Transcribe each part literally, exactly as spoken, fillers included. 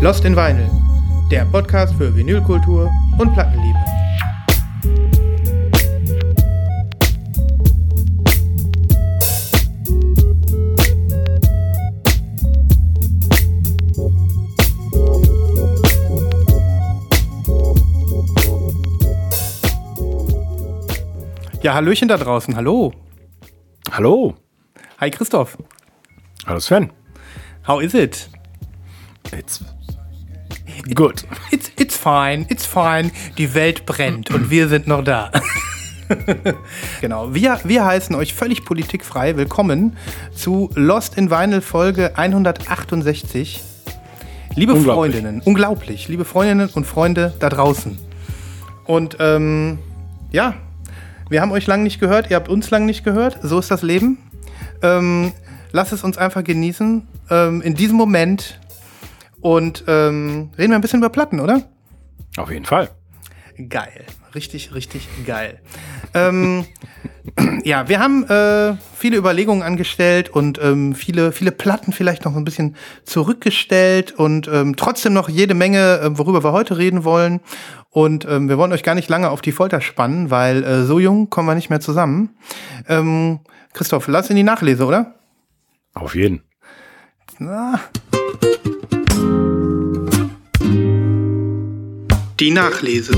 Lost in Vinyl, der Podcast für Vinylkultur und Plattenliebe. Ja, Hallöchen da draußen, hallo. Hallo. Hi Christoph. Hallo Sven. How is it? It's good. It's, it's fine, it's fine. Die Welt brennt und wir sind noch da. Genau, wir, wir heißen euch völlig politikfrei willkommen zu Lost in Vinyl Folge hundertachtundsechzig. Liebe Unglaublich. Freundinnen, unglaublich, liebe Freundinnen und Freunde da draußen. Und ähm, ja, wir haben euch lange nicht gehört, ihr habt uns lange nicht gehört, so ist das Leben. Ähm, lasst es uns einfach genießen, ähm, in diesem Moment. Und ähm, reden wir ein bisschen über Platten, oder? Auf jeden Fall. Geil, richtig, richtig geil. ähm, ja, wir haben äh, viele Überlegungen angestellt und ähm, viele, viele Platten vielleicht noch ein bisschen zurückgestellt und ähm, trotzdem noch jede Menge, äh, worüber wir heute reden wollen. Und ähm, wir wollen euch gar nicht lange auf die Folter spannen, weil äh, so jung kommen wir nicht mehr zusammen. Ähm, Christoph, lass in die Nachlese, oder? Auf jeden. Na. Die Nachlese.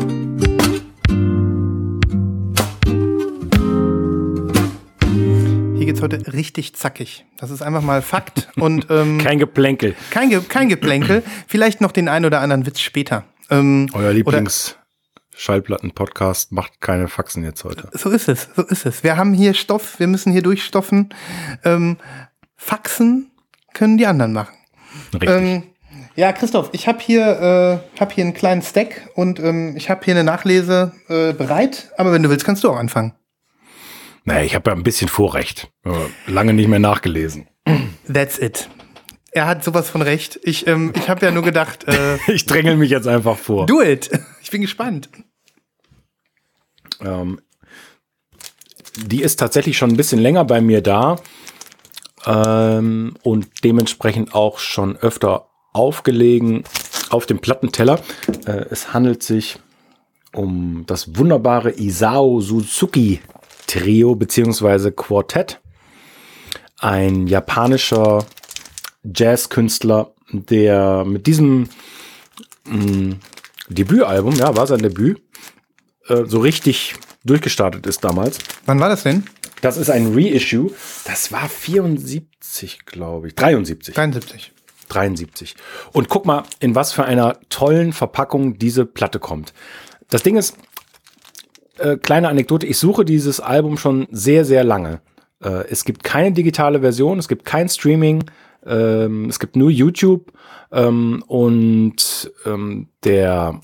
Hier geht's heute richtig zackig. Das ist einfach mal Fakt. Und ähm, Kein Geplänkel. kein, Ge- kein Geplänkel. Vielleicht noch den einen oder anderen Witz später. Ähm, Euer Lieblings-Schallplatten-Podcast macht keine Faxen jetzt heute. So ist es, so ist es. Wir haben hier Stoff, wir müssen hier durchstoffen. Ähm, Faxen können die anderen machen. Richtig. Ähm, ja, Christoph, ich habe hier, äh, hab hier einen kleinen Stack und ähm, ich habe hier eine Nachlese äh, bereit. Aber wenn du willst, kannst du auch anfangen. Naja, ich habe ja ein bisschen Vorrecht. Aber lange nicht mehr nachgelesen. That's it. Er hat sowas von recht. Ich, ähm, ich habe ja nur gedacht, äh, Ich drängel mich jetzt einfach vor. do it. Ich bin gespannt. Ähm, die ist tatsächlich schon ein bisschen länger bei mir da. Ähm, und dementsprechend auch schon öfter aufgelegen auf dem Plattenteller. Äh, es handelt sich um das wunderbare Isao Suzuki Trio beziehungsweise Quartett. Ein japanischer Jazzkünstler, der mit diesem mh, Debütalbum, ja, war sein Debüt, äh, so richtig durchgestartet ist damals. Wann war das denn? Das ist ein Reissue. Das war vierundsiebzig, glaube ich. dreiundsiebzig. dreiundsiebzig. dreiundsiebzig. Und guck mal, in was für einer tollen Verpackung diese Platte kommt. Das Ding ist, äh, kleine Anekdote, ich suche dieses Album schon sehr, sehr lange. Äh, es gibt keine digitale Version, es gibt kein Streaming, ähm, es gibt nur YouTube. Ähm, und ähm, der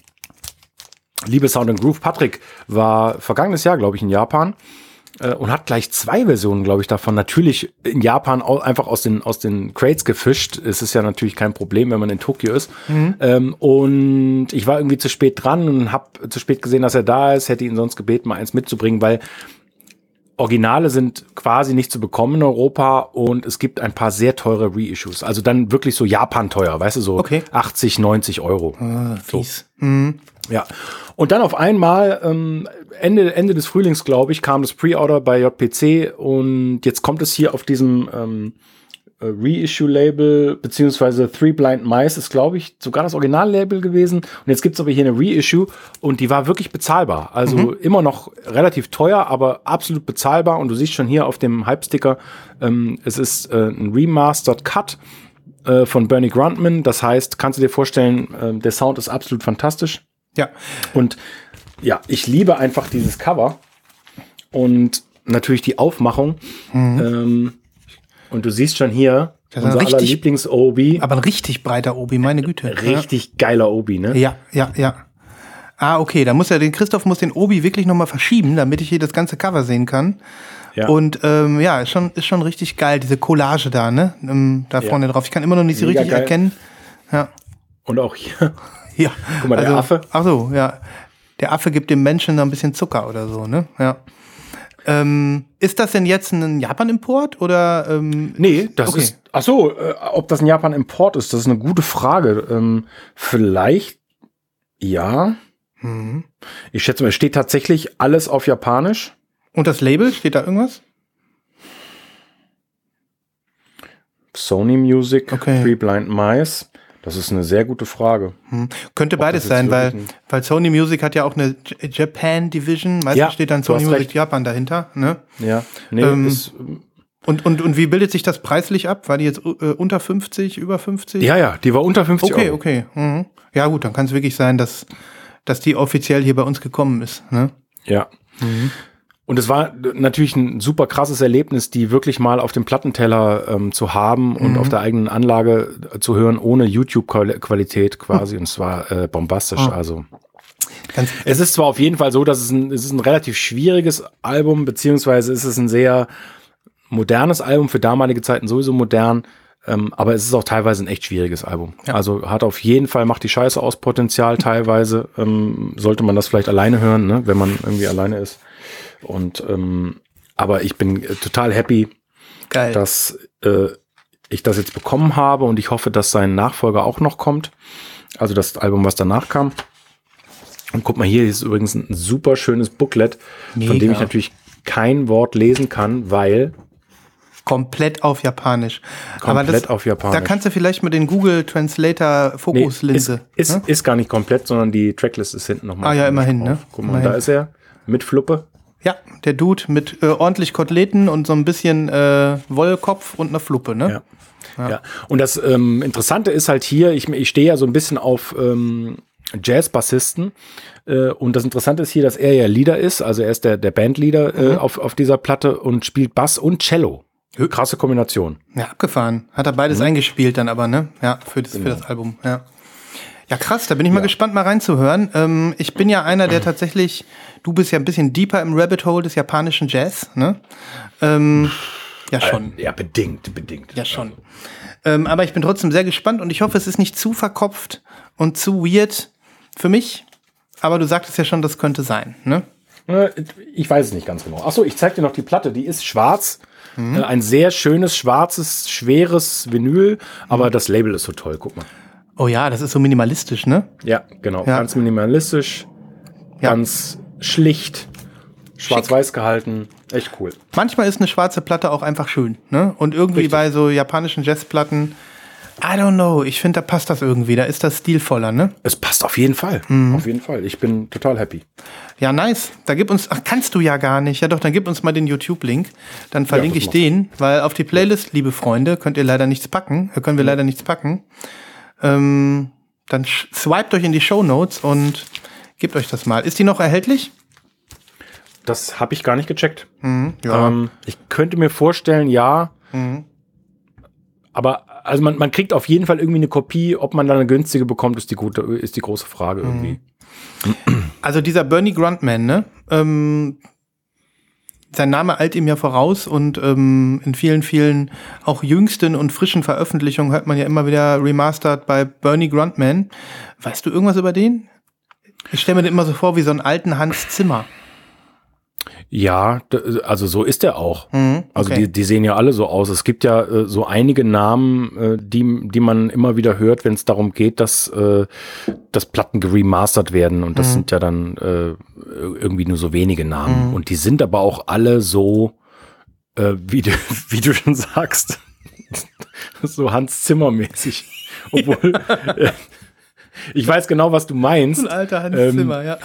liebe Sound and Groove Patrick war vergangenes Jahr, glaube ich, in Japan. Und hat gleich zwei Versionen, glaube ich, davon. Natürlich in Japan auch einfach aus den, aus den Crates gefischt. Es ist ja natürlich kein Problem, wenn man in Tokio ist. Mhm. Ähm, und ich war irgendwie zu spät dran und habe zu spät gesehen, dass er da ist. Hätte ihn sonst gebeten, mal eins mitzubringen, weil Originale sind quasi nicht zu bekommen in Europa und es gibt ein paar sehr teure Reissues. Also dann wirklich so Japan teuer, weißt du, so Okay. achtzig, neunzig Euro. Ah, fies. So. Mhm. Ja, und dann auf einmal, ähm, Ende, Ende des Frühlings, glaube ich, kam das Pre-Order bei J P C und jetzt kommt es hier auf diesem ähm, Reissue-Label, beziehungsweise Three Blind Mice ist, glaube ich, sogar das Original-Label gewesen. Und jetzt gibt es aber hier eine Reissue und die war wirklich bezahlbar. Also mhm. immer noch relativ teuer, aber absolut bezahlbar. Und du siehst schon hier auf dem Hype-Sticker, ähm, es ist äh, ein Remastered Cut äh, von Bernie Grundman. Das heißt, kannst du dir vorstellen, äh, der Sound ist absolut fantastisch. Ja. Und ja, ich liebe einfach dieses Cover und natürlich die Aufmachung. Mhm. Ähm, und du siehst schon hier, das unser aller Lieblings-Obi. Aber ein richtig breiter Obi, meine Güte. Richtig ja. geiler Obi, ne? Ja, ja, ja. Ah, okay, da muss er, den Christoph muss den Obi wirklich nochmal verschieben, damit ich hier das ganze Cover sehen kann. Ja. Und ähm, ja, ist schon, ist schon richtig geil, diese Collage da, ne? Ähm, da vorne ja. drauf. Ich kann immer noch nicht so Mega richtig geil. erkennen. Ja. Und auch hier. Ja. Guck mal, der also, Affe. Ach so, ja. Der Affe gibt dem Menschen noch ein bisschen Zucker oder so, ne? Ja. Ähm, ist das denn jetzt ein Japan-Import oder? Ähm, Nee, das okay. ist, ach so, äh, ob das ein Japan-Import ist, das ist eine gute Frage. Ähm, vielleicht, ja. Mhm. Ich schätze mal, es steht tatsächlich alles auf Japanisch. Und das Label, steht da irgendwas? Sony Music, Okay. Three Blind Mice. Das ist eine sehr gute Frage. Hm. Könnte beides das jetzt sein, weil, wirklich ein- weil Sony Music hat ja auch eine J- Japan Division. Meistens Ja, steht dann du Sony hast Music recht. Japan dahinter. Ne? Ja, nee, Ähm, ist, Und, und, und wie bildet sich das preislich ab? War die jetzt äh, unter fünfzig, über fünfzig? ja, ja, die war unter fünfzig Okay, Euro. okay. Mhm. Ja gut, dann kann es wirklich sein, dass, dass die offiziell hier bei uns gekommen ist. Ne? Ja. Und es war natürlich ein super krasses Erlebnis, die wirklich mal auf dem Plattenteller ähm, zu haben und auf der eigenen Anlage äh, zu hören, ohne YouTube-Qualität quasi. Und es war äh, bombastisch. Oh. Also Ganz, es ist zwar auf jeden Fall so, dass es ein, es ist ein relativ schwieriges Album, beziehungsweise ist es ein sehr modernes Album, für damalige Zeiten sowieso modern, ähm, aber es ist auch teilweise ein echt schwieriges Album. Ja. Also hat auf jeden Fall, macht die Scheiße aus Potenzial teilweise. Ähm, sollte man das vielleicht alleine hören, ne, wenn man irgendwie alleine ist. Und ähm, aber ich bin äh, total happy, geil. dass äh, ich das jetzt bekommen habe und ich hoffe, dass sein Nachfolger auch noch kommt. Also das Album, was danach kam. Und guck mal, hier ist übrigens ein super schönes Booklet, Mega. von dem ich natürlich kein Wort lesen kann, weil Komplett auf Japanisch. Komplett auf Japanisch. Da kannst du vielleicht mit den Google Translator Fokuslinse. ist, ist, ne? ist gar nicht komplett, sondern die Tracklist ist hinten nochmal. Ah ja, immerhin, ne? Guck mal, Immerhin. da ist er mit Fluppe. Ja, der Dude mit äh, ordentlich Koteletten und so ein bisschen äh, Wollkopf und einer Fluppe, ne? Ja. Ja. Und das ähm, Interessante ist halt hier, ich, ich stehe ja so ein bisschen auf ähm, Jazz-Bassisten. Äh, und das Interessante ist hier, dass er ja Leader ist, also er ist der, der Bandleader äh, Mhm. auf, auf dieser Platte und spielt Bass und Cello. Krasse Kombination. Ja, abgefahren. Hat er beides eingespielt dann aber, ne? Ja, für das, für das Album, ja. Ja, krass, da bin ich mal gespannt, mal reinzuhören. Ähm, ich bin ja einer, der tatsächlich, du bist ja ein bisschen deeper im Rabbit Hole des japanischen Jazz, ne? Ähm, ja, schon. Äh, ja, bedingt, bedingt. Ja, schon. Ähm, aber ich bin trotzdem sehr gespannt und ich hoffe, es ist nicht zu verkopft und zu weird für mich. Aber du sagtest ja schon, das könnte sein, ne? Äh, Ich weiß es nicht ganz genau. Achso, ich zeig dir noch die Platte. Die ist schwarz. Mhm. Ein sehr schönes, schwarzes, schweres Vinyl. Aber das Label ist so toll. Guck mal. Oh ja, das ist so minimalistisch, ne? Ja, genau. Ja. Ganz minimalistisch. Ja. Ganz schlicht. Schwarz-weiß gehalten. Echt cool. Manchmal ist eine schwarze Platte auch einfach schön, ne? Und irgendwie Richtig. bei so japanischen Jazzplatten, I don't know, ich finde, da passt das irgendwie, da ist das stilvoller, ne? Es passt auf jeden Fall. Mhm. Auf jeden Fall. Ich bin total happy. Ja, nice. Da gib uns, ach, kannst du ja gar nicht. Ja doch, dann gib uns mal den YouTube-Link. Dann verlinke das ich mach den, weil auf die Playlist, liebe Freunde, könnt ihr leider nichts packen. Äh, können wir leider nichts packen. Ähm, dann sch- swiped euch in die Shownotes und gebt euch das mal. Ist die noch erhältlich? Das habe ich gar nicht gecheckt. Mhm, ja. Ähm, ich könnte mir vorstellen, ja. Mhm. Aber also man, man kriegt auf jeden Fall irgendwie eine Kopie. Ob man dann eine günstige bekommt, ist die gute, ist die große Frage irgendwie. Also dieser Bernie Grundman, ne? Ähm, sein Name eilt ihm ja voraus und ähm, in vielen, vielen auch jüngsten und frischen Veröffentlichungen hört man ja immer wieder Remastered bei Bernie Grundman. Weißt du irgendwas über den? Ich stelle mir den immer so vor wie so einen alten Hans Zimmer. Ja, d- also so ist er auch. Mhm, Also okay. die, die sehen ja alle so aus. Es gibt ja äh, so einige Namen, äh, die, die man immer wieder hört, wenn es darum geht, dass, äh, dass Platten geremastert werden. Und das Mhm. sind ja dann äh, irgendwie nur so wenige Namen. Und die sind aber auch alle so, äh, wie, du, wie du schon sagst, so Hans Zimmer-mäßig. Obwohl, äh, ich weiß genau, was du meinst. Ein alter Hans Ähm, Zimmer, ja.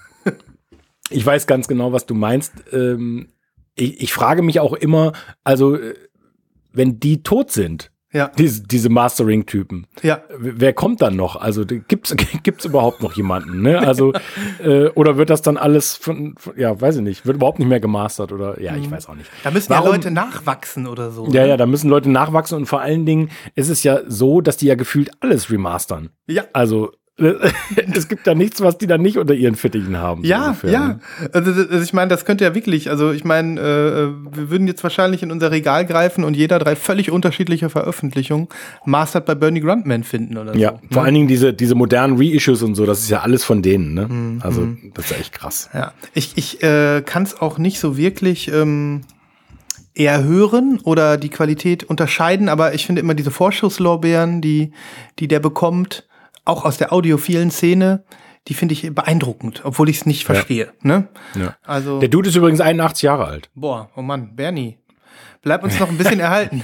Ich weiß ganz genau, was du meinst. Ähm, ich, ich frage mich auch immer, also äh, wenn die tot sind, Ja, diese, diese Mastering-Typen, ja. w- wer kommt dann noch? Also da gibt's gibt's überhaupt noch jemanden? Ne? Also äh, oder wird das dann alles von, von, ja, weiß ich nicht, wird überhaupt nicht mehr gemastert oder ja, ich weiß auch nicht. Da müssen Warum- ja Leute nachwachsen oder so. Ja, ne? ja, da müssen Leute nachwachsen und vor allen Dingen ist es ja so, dass die ja gefühlt alles remastern. Ja. Also Es gibt da nichts, was die dann nicht unter ihren Fittichen haben. Ja, so ungefähr, ja. Ne? Also, also ich meine, das könnte ja wirklich, also ich meine, äh, wir würden jetzt wahrscheinlich in unser Regal greifen und jeder drei völlig unterschiedliche Veröffentlichungen Mastered bei Bernie Grundman finden oder Ja, so. vor ne? allen Dingen diese, diese modernen Reissues und so, das ist ja alles von denen, ne? Mhm. Also, das ist ja echt krass. Ja, ich, ich äh, kann es auch nicht so wirklich ähm, eher hören oder die Qualität unterscheiden, aber ich finde immer diese Vorschusslorbeeren, die, die der bekommt, auch aus der audiophilen Szene, die finde ich beeindruckend, obwohl ich es nicht verstehe. Ja. Ne? Ja. Also, der Dude ist übrigens einundachtzig Jahre alt. Boah, oh Mann, Bernie, bleib uns noch ein bisschen erhalten.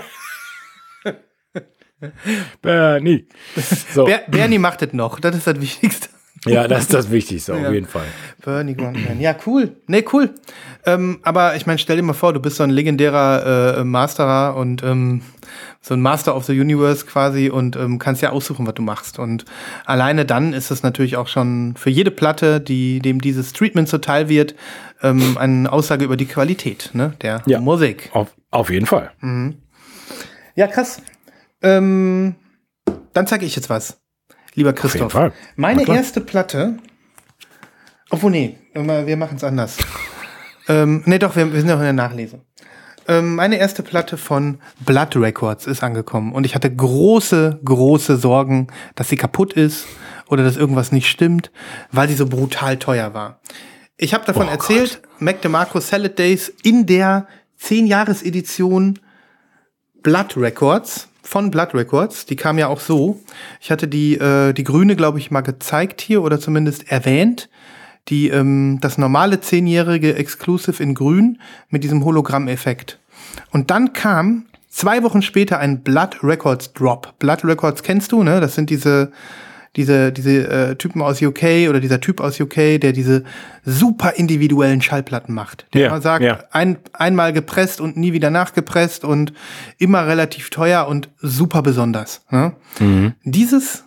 Bernie. So. Ber- Bernie macht es noch, das ist das Wichtigste. Ja, das ist das Wichtigste, auf ja. jeden Fall. Bernie Grundman. Ja, cool. Nee, cool. Ähm, aber ich meine, stell dir mal vor, du bist so ein legendärer äh, Masterer und ähm, so ein Master of the Universe quasi und ähm, kannst ja aussuchen, was du machst. Und alleine dann ist es natürlich auch schon für jede Platte, die dem dieses Treatment zuteil wird, ähm, eine Aussage über die Qualität, ne, der ja, Musik. Auf, auf jeden Fall. Mhm. Ja, krass. Ähm, dann zeige ich jetzt was. Lieber Christoph, Auf jeden Fall. meine erste Platte, obwohl nee, wir machen es anders. ähm, nee doch, wir, wir sind noch in der Nachlese. Ähm, meine erste Platte von Blood Records ist angekommen und ich hatte große, große Sorgen, dass sie kaputt ist oder dass irgendwas nicht stimmt, weil sie so brutal teuer war. Ich habe davon oh erzählt, Gott. Mac DeMarco Salad Days in der zehn-Jahres-Edition Blood Records. Von Blood Records, die kam ja auch so. Ich hatte die äh, die grüne, glaube ich, mal gezeigt hier oder zumindest erwähnt. Die ähm, das normale zehnjährige Exclusive in grün mit diesem Hologramm-Effekt. Und dann kam zwei Wochen später ein Blood Records Drop. Blood Records kennst du, ne? Das sind diese diese diese äh, Typen aus U K oder dieser Typ aus U K, der diese super individuellen Schallplatten macht. Der ja, immer sagt, ja. ein, einmal gepresst und nie wieder nachgepresst und immer relativ teuer und super besonders. Ne? Mhm. Dieses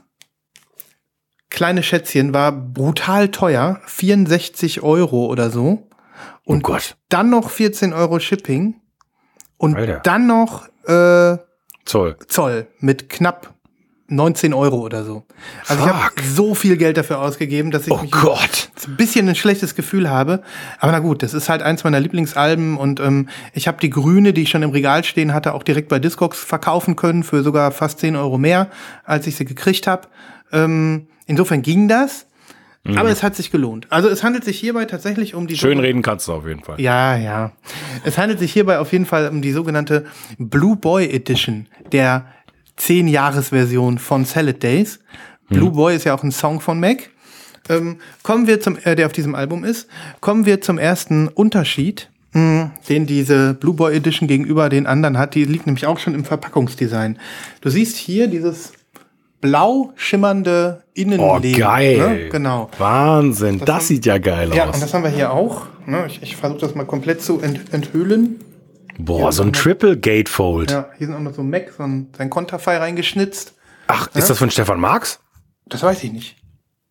kleine Schätzchen war brutal teuer, vierundsechzig Euro oder so. Und oh Gott. dann noch vierzehn Euro Shipping und Alter. dann noch äh, Zoll. Zoll mit knapp neunzehn Euro oder so. Also Fuck. ich habe so viel Geld dafür ausgegeben, dass ich Oh mich Gott. ein bisschen ein schlechtes Gefühl habe. Aber na gut, das ist halt eins meiner Lieblingsalben und ähm, ich habe die grüne, die ich schon im Regal stehen hatte, auch direkt bei Discogs verkaufen können für sogar fast zehn Euro mehr, als ich sie gekriegt habe. Ähm, insofern ging das. Mhm. Aber es hat sich gelohnt. Also es handelt sich hierbei tatsächlich um die... Schön reden kannst du auf jeden Fall. Ja, ja. Es handelt sich hierbei auf jeden Fall um die sogenannte Blue Boy Edition, der zehn-Jahres-Version von Salad Days. Mhm. Blue Boy ist ja auch ein Song von Mac. Ähm, kommen wir zum, äh, der auf diesem Album ist, kommen wir zum ersten Unterschied, mh, den diese Blue Boy Edition gegenüber den anderen hat. Die liegt nämlich auch schon im Verpackungsdesign. Du siehst hier dieses blau schimmernde Innenleben. Oh, geil. Ne? Genau. Wahnsinn, das, das haben, sieht ja geil ja, aus. Und das haben wir hier auch. Ne? Ich, ich versuche das mal komplett zu ent, enthüllen. Boah, hier so ein Triple Gatefold. Ja, hier sind auch noch so Mac, so ein, sein Konterfei reingeschnitzt. Ach, ja? Ist das von Stefan Marx? Das weiß ich nicht.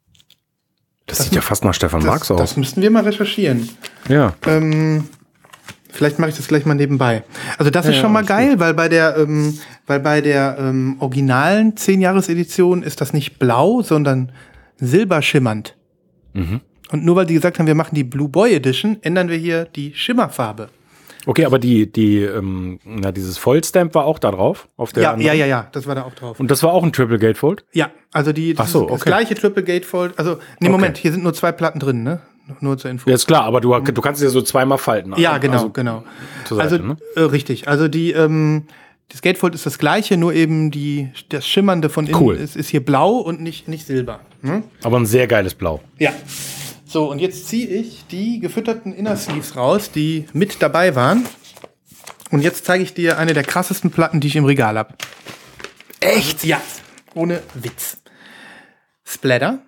Das, das sieht ja fast nach Stefan das, Marx aus. Das müssten wir mal recherchieren. Ja. Ähm, vielleicht mache ich das gleich mal nebenbei. Also das ja, ist schon mal geil, gut. weil bei der, ähm, weil bei der ähm, originalen zehn-Jahres-Edition ist das nicht blau, sondern silberschimmernd. Mhm. Und nur weil die gesagt haben, wir machen die Blue Boy Edition, ändern wir hier die Schimmerfarbe. Okay, aber die, die, ähm, na, dieses Vollstamp war auch da drauf? Auf der Ja, anderen? ja, ja, ja, das war da auch drauf. Und das war auch ein Triple Gatefold? Ja, also die, das, Ach so, ist das okay. gleiche Triple Gatefold. Also, nee, Okay. Moment, hier sind nur zwei Platten drin, ne? Nur zur Info. Ja, ist klar, aber du, du kannst es ja so zweimal falten. Ja, genau, also, genau. Zur Seite, also, ne? äh, richtig. Also die, ähm, das Gatefold ist das gleiche, nur eben die, das Schimmernde von innen Cool. ist, ist hier blau und nicht, nicht silber. Hm? Aber ein sehr geiles Blau. Ja. So, und jetzt ziehe ich die gefütterten Inner Sleeves raus, die mit dabei waren. Und jetzt zeige ich dir eine der krassesten Platten, die ich im Regal habe. Echt? Ja, ohne Witz. Splatter.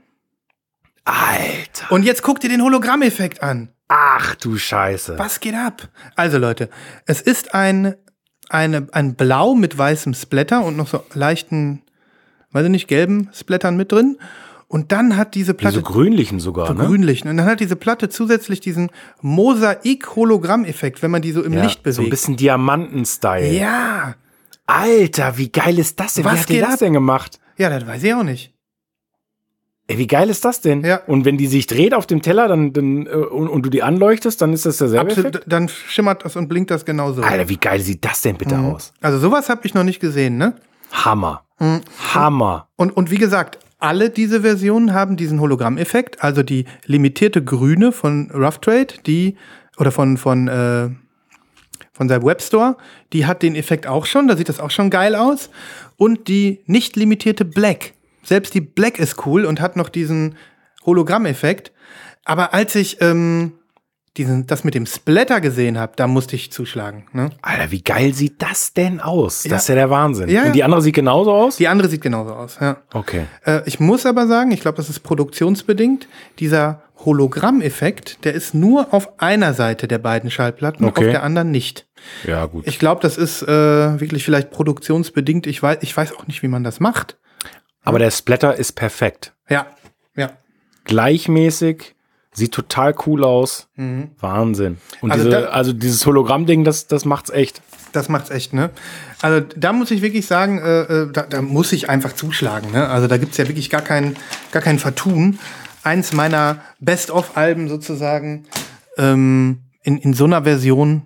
Alter. Und jetzt guck dir den Hologrammeffekt an. Ach du Scheiße. Was geht ab? Also Leute, es ist ein, eine, ein Blau mit weißem Splatter und noch so leichten, weiß ich nicht, gelben Splattern mit drin. Und dann hat diese Platte... So grünlichen sogar, so ne? grünlichen. Und dann hat diese Platte zusätzlich diesen Mosaik-Hologramm-Effekt, wenn man die so im Ja, Licht bewegt. so ein bisschen Diamanten-Style. Ja. Alter, wie geil ist das denn? Was Wie hat die geht das ab? denn gemacht? Ja, das weiß ich auch nicht. Ey, wie geil ist das denn? Ja. Und wenn die sich dreht auf dem Teller dann, dann, äh, und, und du die anleuchtest, dann ist das derselbe Absolut, Effekt? dann schimmert das und blinkt das genauso. Alter, wie geil sieht das denn bitte Mhm. aus? Also sowas habe ich noch nicht gesehen, ne? Hammer. Mhm. Hammer. Und, und wie gesagt, alle diese Versionen haben diesen Hologrammeffekt, also die limitierte Grüne von Rough Trade, die, oder von, von, äh, von seinem Webstore, die hat den Effekt auch schon, da sieht das auch schon geil aus. Und die nicht limitierte Black, selbst die Black ist cool und hat noch diesen Hologrammeffekt. Aber als ich ähm, diesen, das mit dem Splatter gesehen habe, da musste ich zuschlagen. Ne? Alter, wie geil sieht das denn aus? Ja. Das ist ja der Wahnsinn. Ja, Und die andere sieht genauso aus? Die andere sieht genauso aus, ja. Okay. Äh, ich muss aber sagen, ich glaube, das ist produktionsbedingt, dieser Hologrammeffekt, der ist nur auf einer Seite der beiden Schallplatten, Okay. auf der anderen nicht. Ja, gut. Ich glaube, das ist äh, wirklich vielleicht produktionsbedingt. Ich weiß, ich weiß auch nicht, wie man das macht. Aber der Splatter ist perfekt. Ja, ja. Gleichmäßig, sieht total cool aus. Mhm. Wahnsinn. Und Also diese, da- also dieses Hologramm-Ding, das, das macht's echt. Das macht's echt, ne? Also da muss ich wirklich sagen, äh, äh, da, da muss ich einfach zuschlagen, ne? Also da gibt's ja wirklich gar kein, gar kein Vertun. Eins meiner Best-of-Alben sozusagen ähm, in, in so einer Version.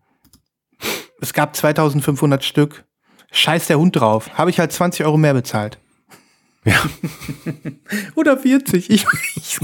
Es gab zweitausendfünfhundert Stück. Scheiß der Hund drauf. Habe ich halt zwanzig Euro mehr bezahlt. Ja. Oder vierzig. Ich, ich,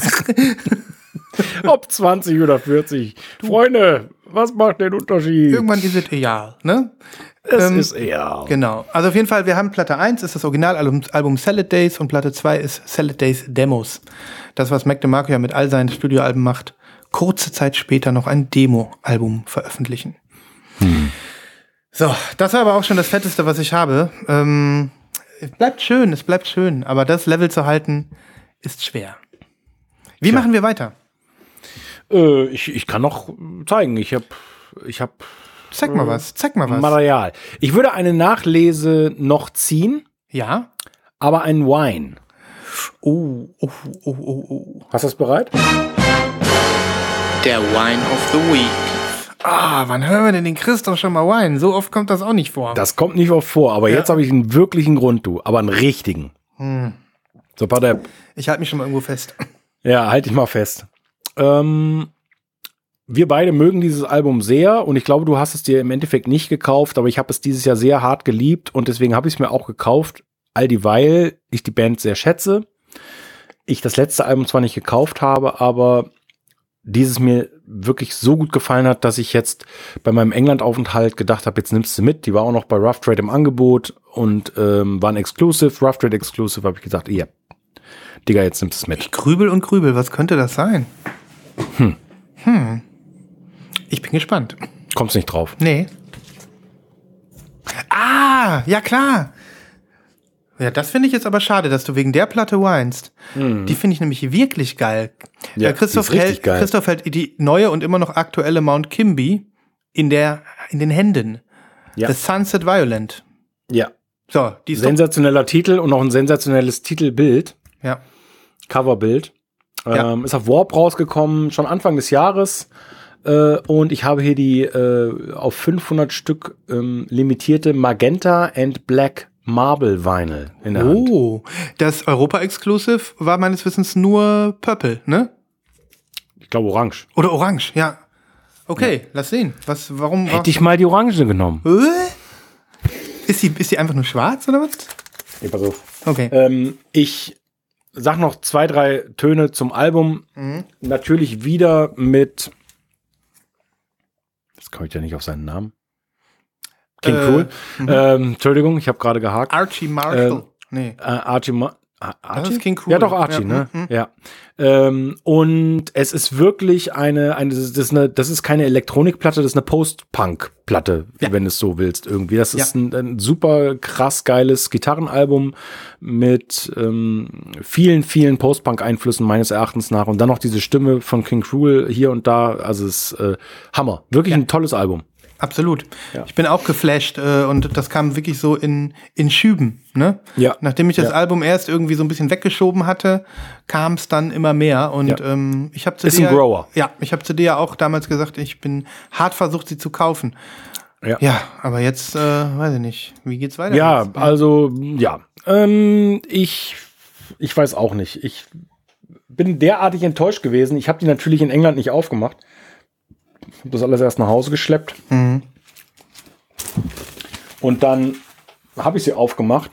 Ob zwanzig oder vierzig. Freunde, was macht den Unterschied? irgendwann ist es egal, ne? Es ähm, ist eher. Genau. Also auf jeden Fall, wir haben Platte eins, ist das Originalalbum Album Salad Days und Platte zwei ist Salad Days Demos. Das, was Mac DeMarco ja mit all seinen Studioalben macht, kurze Zeit später noch ein Demo-Album veröffentlichen. Hm. So, das war aber auch schon das Fetteste, was ich habe. Ähm, es bleibt schön, es bleibt schön, aber das Level zu halten, ist schwer. Wie Tja. machen wir weiter? Äh, ich, ich kann noch zeigen. Ich habe ich hab Zeig mal was, zeig mal was. Material. Ich würde eine Nachlese noch ziehen, Ja? aber ein Wine. Oh, oh, oh, oh, oh. Hast du das bereit? Der Wine of the Week. Ah, wann hören wir denn den Christoph schon mal Wine? So oft kommt das auch nicht vor. Das kommt nicht oft vor, aber Ja. jetzt habe ich einen wirklichen Grund, du. Aber einen richtigen. Hm. So, Pater. Ich halte mich schon mal irgendwo fest. Ja, halt dich mal fest. Ähm, wir beide mögen dieses Album sehr und ich glaube, du hast es dir im Endeffekt nicht gekauft, aber ich habe es dieses Jahr sehr hart geliebt und deswegen habe ich es mir auch gekauft, all dieweil ich die Band sehr schätze. Ich das letzte Album zwar nicht gekauft habe, aber dieses mir wirklich so gut gefallen hat, dass ich jetzt bei meinem England-Aufenthalt gedacht habe, jetzt nimmst du mit. Die war auch noch bei Rough Trade im Angebot und ähm, war ein Exclusive, Rough Trade Exclusive, habe ich gesagt, ja, Digga, jetzt nimmst du es mit. Ich grübel und grübel, was könnte das sein? Hm. Hm. Ich bin gespannt. Kommst nicht drauf. Nee. Ah, ja klar. Ja, das finde ich jetzt aber schade, dass du wegen der Platte weinst. Hm. Die finde ich nämlich wirklich geil. Ja, äh, Christoph, die ist richtig hält, geil. Christoph hält die neue und immer noch aktuelle Mount Kimby in, der, in den Händen. Ja. The Sunset Violent. Ja. So, die ist doch, Sensationeller Titel und noch ein sensationelles Titelbild, ja. Coverbild. Ja. Ähm, ist auf Warp rausgekommen, schon Anfang des Jahres. Äh, und ich habe hier die äh, auf fünfhundert Stück ähm, limitierte Magenta and Black Marble Vinyl in der Hand. Oh, das Europa-Exclusive war meines Wissens nur Purple, ne? Ich glaube orange. Oder Orange, ja. Okay, lass sehen. Was, warum? Hätte ich mal die Orange genommen. Äh? Ist die, ist die einfach nur schwarz oder was? Ja, pass auf. Okay. Ähm, ich sag noch zwei, drei Töne zum Album. Mhm. Natürlich wieder mit. Jetzt komme ich ja nicht auf seinen Namen. King Äh, Cruel. mhm. Ähm, Entschuldigung, ich habe gerade gehakt. Archie Marshall. Ähm, nee. Äh, Archie, Ma Ah, Archie? ist King Cruel. Ja, doch, Archie, Ja, ne? mhm. Ja. Ähm, und es ist wirklich eine, eine, das ist eine, das ist keine Elektronikplatte, das ist eine Post-Punk-Platte, Ja. wenn du es so willst, irgendwie. Das ist Ja. ein, ein super krass geiles Gitarrenalbum mit ähm, vielen, vielen Post-Punk-Einflüssen meines Erachtens nach. Und dann noch diese Stimme von King Cruel hier und da. Also es ist äh, Hammer. Wirklich Ja. ein tolles Album. Absolut. Ja. Ich bin auch geflasht äh, und das kam wirklich so in, in Schüben. Ne? Ja. Nachdem ich das Ja. Album erst irgendwie so ein bisschen weggeschoben hatte, kam es dann immer mehr. Und Ja. ähm, ich habe zu Ist dir, ein Grower. Ja, ich habe zu dir ja auch damals gesagt, ich bin hart versucht, sie zu kaufen. Ja. Ja, aber jetzt, äh, weiß ich nicht. Wie geht's weiter? Ja, jetzt? also, ja. Ähm, ich, ich weiß auch nicht. Ich bin derartig enttäuscht gewesen. Ich habe die natürlich in England nicht aufgemacht. Ich habe das alles erst nach Hause geschleppt. Mhm. Und dann habe ich sie aufgemacht.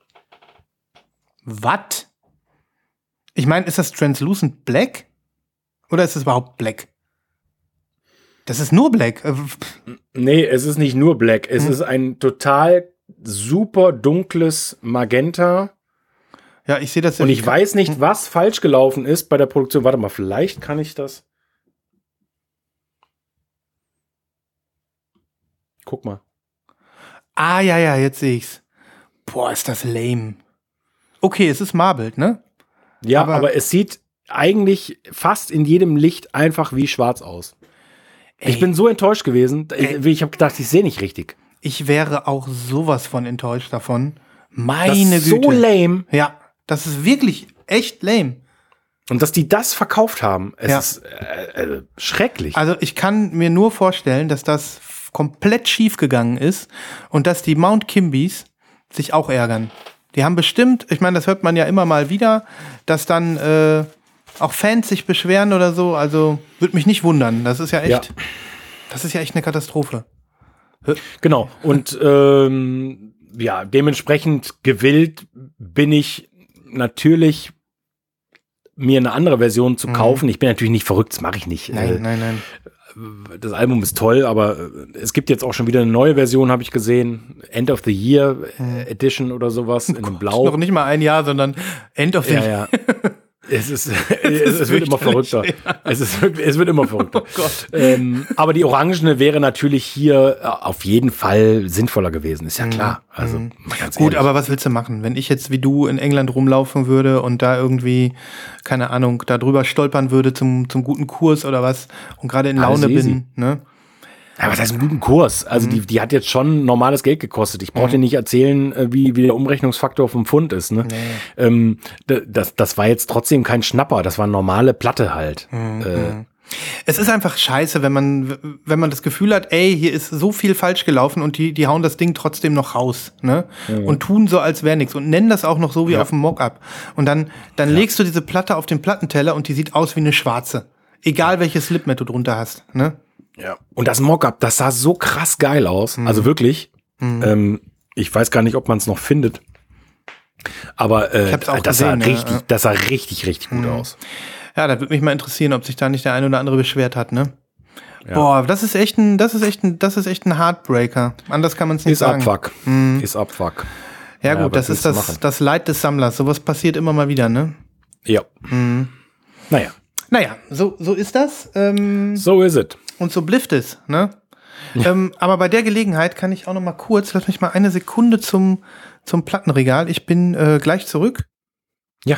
Was? Ich meine, ist das Translucent Black? Oder ist es überhaupt Black? Das ist nur Black. Nee, es ist nicht nur Black. Es hm. ist ein total super dunkles Magenta. Ja, ich sehe das. Und ich weiß nicht, was falsch gelaufen ist bei der Produktion. Warte mal, vielleicht kann ich das. Guck mal. Ah, ja, ja, jetzt sehe ich's. Boah, ist das lame. Okay, es ist marbled, ne? Ja, aber, aber es sieht eigentlich fast in jedem Licht einfach wie schwarz aus. Ey. Ich bin so enttäuscht gewesen. Ich, ich habe gedacht, ich sehe nicht richtig. Ich wäre auch sowas von enttäuscht davon. Meine das ist Güte. So lame. Ja, das ist wirklich echt lame. Und dass die das verkauft haben, es ja. ist äh, äh, schrecklich. Also ich kann mir nur vorstellen, dass das komplett schief gegangen ist und dass die Mount Kimbys sich auch ärgern. Die haben bestimmt, ich meine, das hört man ja immer mal wieder, dass dann äh, auch Fans sich beschweren oder so. Also würde mich nicht wundern. Das ist ja echt, ja. das ist ja echt eine Katastrophe. Genau. Und ähm, ja, dementsprechend gewillt bin ich natürlich, mir eine andere Version zu kaufen. Mhm. Ich bin natürlich nicht verrückt, das mache ich nicht. Nein, äh, nein, nein. Das Album ist toll, aber es gibt jetzt auch schon wieder eine neue Version, habe ich gesehen. End of the Year Edition oder sowas in einem Blau. Noch nicht mal ein Jahr, sondern End of the ja, Year. Ja. Es ist, es, es wird immer verrückter. Ja. Es ist wirklich, es wird immer verrückter. Oh Gott. Ähm, aber die Orangene wäre natürlich hier auf jeden Fall sinnvoller gewesen, ist ja klar. Also, mhm. Gut, ehrlich. Aber was willst du machen? Wenn ich jetzt wie du in England rumlaufen würde und da irgendwie, keine Ahnung, da drüber stolpern würde zum, zum guten Kurs oder was und gerade in Laune bin, ne? Ja, was heißt einen guten Kurs? Also mhm. die, die hat jetzt schon normales Geld gekostet. Ich brauche mhm. dir nicht erzählen, wie, wie der Umrechnungsfaktor vom Pfund ist. Ne? Nee. Ähm, das, das war jetzt trotzdem kein Schnapper. Das war eine normale Platte halt. Mhm. Äh, es ist einfach scheiße, wenn man, wenn man das Gefühl hat, ey, hier ist so viel falsch gelaufen und die, die hauen das Ding trotzdem noch raus, ne? Mhm. Und tun so, als wäre nichts und nennen das auch noch so wie ja. auf dem Mockup. Und dann, dann ja. legst du diese Platte auf den Plattenteller und die sieht aus wie eine schwarze. Egal welches Slipmat du drunter hast, ne? Ja. Und das Mockup, das sah so krass geil aus. Mhm. Also wirklich. Mhm. Ähm, ich weiß gar nicht, ob man es noch findet. Aber äh, das, gesehen, sah richtig, ja. das sah richtig, richtig gut mhm. aus. Ja, da würde mich mal interessieren, ob sich da nicht der ein oder andere beschwert hat, ne? Ja. Boah, das ist echt ein, das ist echt ein, das ist echt ein Heartbreaker. Anders kann man es nicht ist sagen. Abfuck. Mhm. Ist Abfuck. Ja, ja gut, das ist das, das Leid des Sammlers. Sowas passiert immer mal wieder, ne? Ja. Mhm. Naja. Naja, so, so ist das. Ähm, so ist es. Und so blifft es, ne? Ja. Ähm, aber bei der Gelegenheit kann ich auch noch mal kurz, lass mich mal eine Sekunde zum, zum Plattenregal. Ich bin äh, gleich zurück. Ja.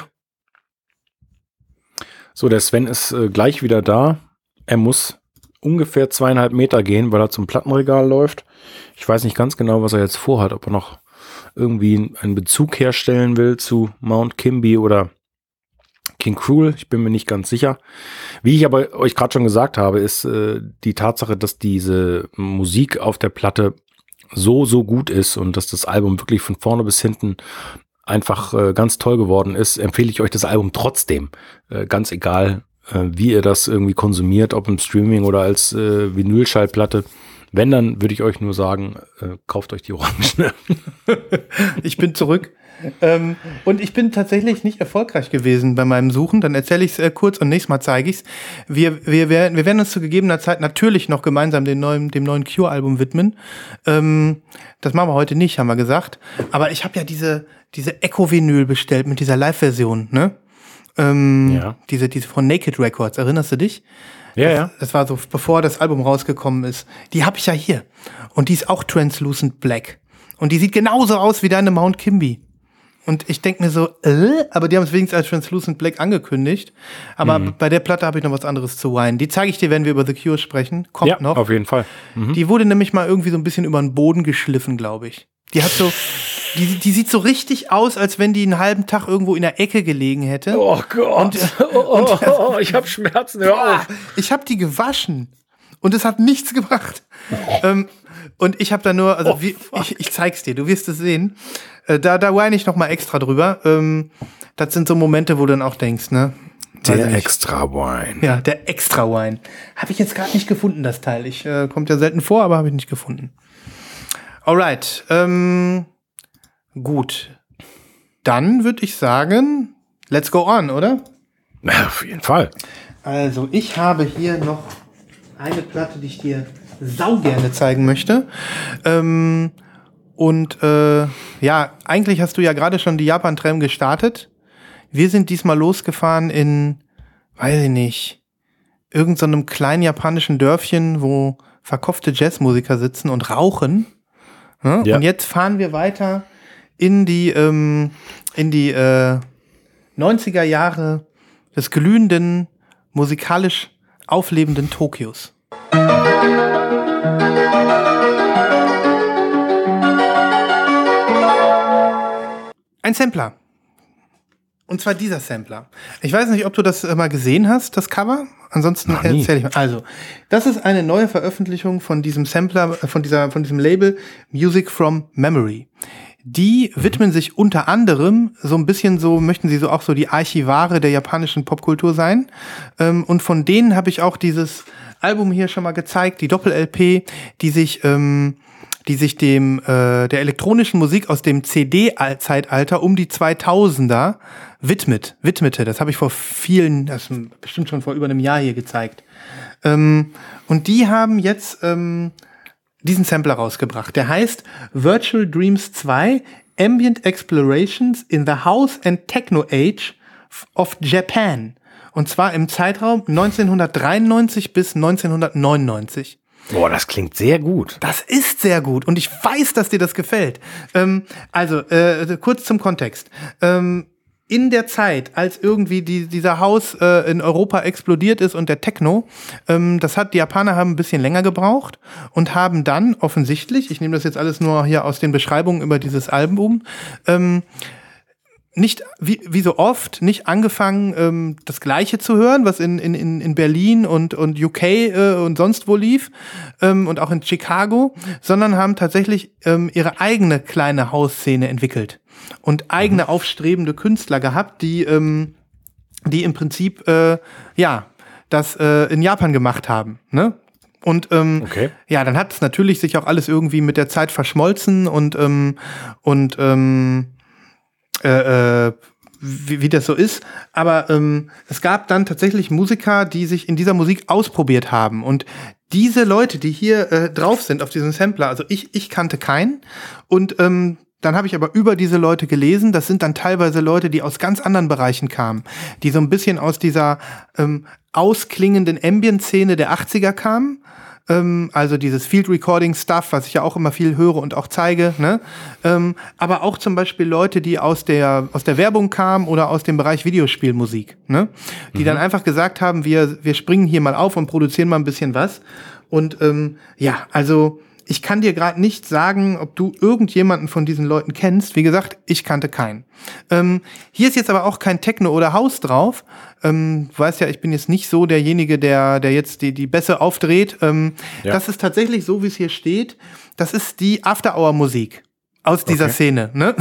So, der Sven ist äh, gleich wieder da. Er muss ungefähr zweieinhalb Meter gehen, weil er zum Plattenregal läuft. Ich weiß nicht ganz genau, was er jetzt vorhat, ob er noch irgendwie einen Bezug herstellen will zu Mount Kimby oder King Cruel, ich bin mir nicht ganz sicher. Wie ich aber euch gerade schon gesagt habe, ist äh, die Tatsache, dass diese Musik auf der Platte so, so gut ist und dass das Album wirklich von vorne bis hinten einfach äh, ganz toll geworden ist, empfehle ich euch das Album trotzdem. Äh, ganz egal, äh, wie ihr das irgendwie konsumiert, ob im Streaming oder als äh, Vinylschallplatte. Wenn, dann würde ich euch nur sagen, äh, kauft euch die Orangen. Ich bin zurück. Ähm, und ich bin tatsächlich nicht erfolgreich gewesen bei meinem Suchen. Dann erzähle ich es äh, kurz und nächstes Mal zeige ich es. Wir, wir, wir, wir werden uns zu gegebener Zeit natürlich noch gemeinsam dem neuen, dem neuen Cure-Album widmen. Ähm, das machen wir heute nicht, haben wir gesagt. Aber ich habe ja diese, diese Echo-Vinyl bestellt mit dieser Live-Version, ne? Ähm, ja. Diese, diese von Naked Records, erinnerst du dich? Ja, das, ja. Das war so, bevor das Album rausgekommen ist. Die habe ich ja hier. Und die ist auch Translucent Black. Und die sieht genauso aus wie deine Mount Kimby. Und ich denke mir so, äh, aber die haben es wenigstens als Translucent Black angekündigt. Aber mhm. bei der Platte habe ich noch was anderes zu weinen. Die zeige ich dir, wenn wir über The Cure sprechen. Kommt ja, noch. Auf jeden Fall. Mhm. Die wurde nämlich mal irgendwie so ein bisschen über den Boden geschliffen, glaube ich. Die hat so, die, die sieht so richtig aus, als wenn die einen halben Tag irgendwo in der Ecke gelegen hätte. Oh Gott. Und, oh, und, oh, oh, ich habe Schmerzen. Hör auf. Ich habe die gewaschen. Und es hat nichts gebracht. Oh. Ähm, und ich habe da nur, also oh, wie, ich, ich zeig's dir, du wirst es sehen. Äh, da da weine ich noch mal extra drüber. Ähm, das sind so Momente, wo du dann auch denkst, ne? Der Extra Wine. Ja, der Extra Wine. Habe ich jetzt gerade nicht gefunden, das Teil. Ich äh, kommt ja selten vor, aber habe ich nicht gefunden. Alright. Ähm, gut. Dann würde ich sagen, let's go on, oder? Ja, auf jeden Fall. Also, ich habe hier noch eine Platte, die ich dir sau gerne zeigen möchte. Ähm, und äh, ja, eigentlich hast du ja gerade schon die Japan-Tram gestartet. Wir sind diesmal losgefahren in, weiß ich nicht, irgend so einem kleinen japanischen Dörfchen, wo verkopfte Jazzmusiker sitzen und rauchen. Ja? Ja. Und jetzt fahren wir weiter in die, ähm, in die äh, neunziger Jahre des glühenden, musikalisch auflebenden Tokios. Ein Sampler. Und zwar dieser Sampler. Ich weiß nicht, ob du das mal gesehen hast, das Cover. Ansonsten erzähle ich mal. Also, das ist eine neue Veröffentlichung von diesem Sampler, von dieser, von diesem Label Music from Memory. Die mhm. widmen sich unter anderem so ein bisschen so, möchten sie so auch so die Archivare der japanischen Popkultur sein. Und von denen habe ich auch dieses Album hier schon mal gezeigt, die Doppel-L P, die sich, ähm, die sich dem äh, der elektronischen Musik aus dem C D-Zeitalter um die zweitausender widmet, widmete. Das habe ich vor vielen, das ist bestimmt schon vor über einem Jahr hier gezeigt. Ähm, und die haben jetzt ähm, diesen Sampler rausgebracht. Der heißt Virtual Dreams zwei Ambient Explorations in the House and Techno Age of Japan. Und zwar im Zeitraum neunzehnhundertdreiundneunzig bis neunzehnhundertneunundneunzig. Boah, das klingt sehr gut. Das ist sehr gut und ich weiß, dass dir das gefällt. Ähm, also, äh, kurz zum Kontext. Ähm, in der Zeit, als irgendwie die, dieser Haus äh, in Europa explodiert ist und der Techno, ähm, das hat, die Japaner haben ein bisschen länger gebraucht und haben dann offensichtlich, ich nehme das jetzt alles nur hier aus den Beschreibungen über dieses Album, ähm, nicht, wie, wie so oft, nicht angefangen, ähm, das Gleiche zu hören, was in, in, in Berlin und, und U K äh, und sonst wo lief, ähm, und auch in Chicago, sondern haben tatsächlich ähm, ihre eigene kleine Hausszene entwickelt und eigene mhm. aufstrebende Künstler gehabt, die, ähm, die im Prinzip, äh, ja, das äh, in Japan gemacht haben, ne? Und ähm, okay. ja, dann hat es natürlich sich auch alles irgendwie mit der Zeit verschmolzen und, ähm, und ähm, Äh, wie, wie das so ist, aber ähm, es gab dann tatsächlich Musiker, die sich in dieser Musik ausprobiert haben und diese Leute, die hier äh, drauf sind auf diesem Sampler, also ich, ich kannte keinen und ähm, dann habe ich aber über diese Leute gelesen, das sind dann teilweise Leute, die aus ganz anderen Bereichen kamen, die so ein bisschen aus dieser ähm, ausklingenden Ambient-Szene der achtziger kamen. Also dieses Field-Recording-Stuff, was ich ja auch immer viel höre und auch zeige, ne? Ähm, aber auch zum Beispiel Leute, die aus der aus der Werbung kamen oder aus dem Bereich Videospielmusik, ne? Die mhm. dann einfach gesagt haben, wir wir springen hier mal auf und produzieren mal ein bisschen was. Und ähm, ja, also ich kann dir gerade nicht sagen, ob du irgendjemanden von diesen Leuten kennst. Wie gesagt, ich kannte keinen. Ähm, hier ist jetzt aber auch kein Techno oder House drauf. Ähm, du weißt ja, ich bin jetzt nicht so derjenige, der der jetzt die die Bässe aufdreht. Ähm, ja. Das ist tatsächlich so, wie es hier steht. Das ist die After-Hour-Musik aus dieser okay. Szene, ne?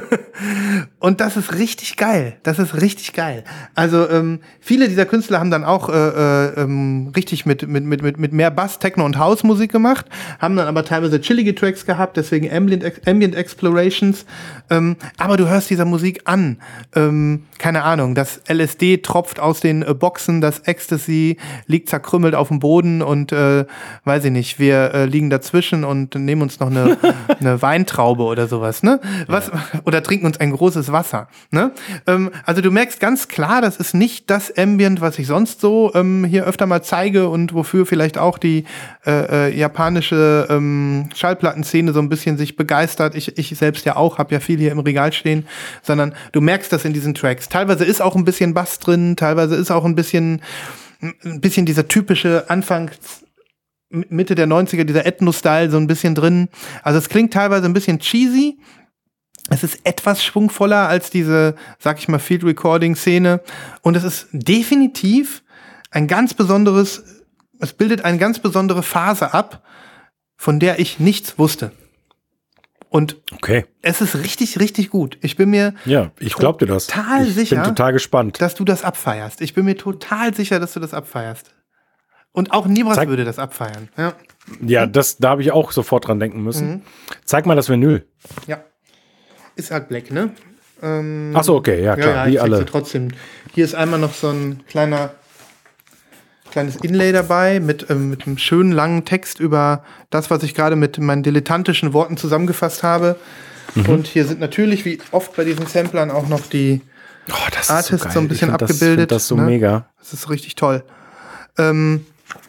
Und das ist richtig geil. Das ist richtig geil. Also ähm, viele dieser Künstler haben dann auch äh, äh, ähm, richtig mit mit mit mit mit mehr Bass, Techno und House Musik gemacht, haben dann aber teilweise chillige Tracks gehabt, deswegen Ambient, Ambient Explorations. Ähm, aber du hörst dieser Musik an. Ähm, keine Ahnung, das L S D tropft aus den äh, Boxen, das Ecstasy liegt zerkrümmelt auf dem Boden und äh, weiß ich nicht, wir äh, liegen dazwischen und nehmen uns noch eine, eine Weintraube oder sowas, ne? Was, ja. Oder trinken uns ein großes Wasser, ne? Ähm, also du merkst ganz klar, das ist nicht das Ambient, was ich sonst so ähm, hier öfter mal zeige und wofür vielleicht auch die äh, äh, japanische ähm, Schallplattenszene so ein bisschen sich begeistert. Ich, ich selbst ja auch, habe ja viel hier im Regal stehen, sondern du merkst das in diesen Tracks. Teilweise ist auch ein bisschen Bass drin, teilweise ist auch ein bisschen, ein bisschen dieser typische Anfangs Mitte der neunziger, dieser Ethno-Style so ein bisschen drin. Also es klingt teilweise ein bisschen cheesy. Es ist etwas schwungvoller als diese, sag ich mal, Field-Recording-Szene. Und es ist definitiv ein ganz besonderes, es bildet eine ganz besondere Phase ab, von der ich nichts wusste. Und okay. es ist richtig, richtig gut. Ich bin mir ja, ich glaub dir das. total ich sicher, bin total gespannt, dass du das abfeierst. Ich bin mir total sicher, dass du das abfeierst. Und auch Nibras Zeig, würde das abfeiern. Ja, ja das, da habe ich auch sofort dran denken müssen. Mhm. Zeig mal das Vinyl. Ja. Ist halt Black, ne? Ähm, Ach so, okay, ja klar, ja, ja, wie ich alle. Trotzdem. Hier ist einmal noch so ein kleiner kleines Inlay dabei mit, ähm, mit einem schönen langen Text über das, was ich gerade mit meinen dilettantischen Worten zusammengefasst habe. Mhm. Und hier sind natürlich, wie oft bei diesen Samplern, auch noch die oh, das Artists so, so ein bisschen ich abgebildet. Das, das so ne? mega. Das ist richtig toll. Ähm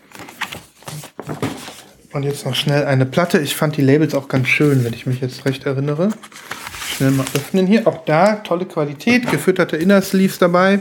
und jetzt noch schnell eine Platte. Ich fand die Labels auch ganz schön, wenn ich mich jetzt recht erinnere. Schnell mal öffnen hier. Auch da tolle Qualität, gefütterte Inner Sleeves dabei.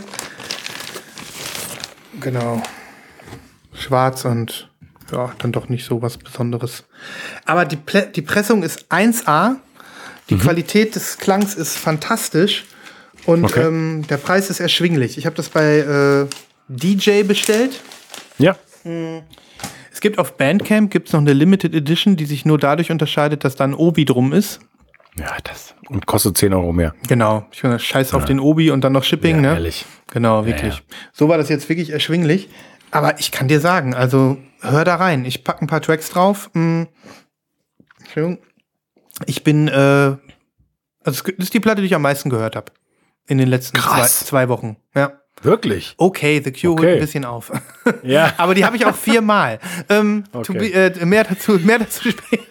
Genau. Schwarz und ja, dann doch nicht so was Besonderes. Aber die, Ple- die Pressung ist eins A. Die mhm. Qualität des Klangs ist fantastisch. Und okay. ähm, der Preis ist erschwinglich. Ich habe das bei äh, D J bestellt. Ja. Es gibt auf Bandcamp gibt's noch eine Limited Edition, die sich nur dadurch unterscheidet, dass da ein Obi drum ist. Ja, das. Und kostet zehn Euro mehr. Genau. Ich finde, scheiß ja. auf den Obi und dann noch Shipping, ja, ne? Ehrlich. Genau, wirklich. Ja, ja. So war das jetzt wirklich erschwinglich. Aber ich kann dir sagen, also hör da rein. Ich packe ein paar Tracks drauf. Hm. Entschuldigung. Ich bin, äh, also das ist die Platte, die ich am meisten gehört habe. In den letzten zwei, zwei Wochen. Ja. Wirklich? Okay, The Cure okay. holt ein bisschen auf. Ja. Aber die habe ich auch viermal. ähm, okay. be, äh, mehr dazu, mehr dazu später.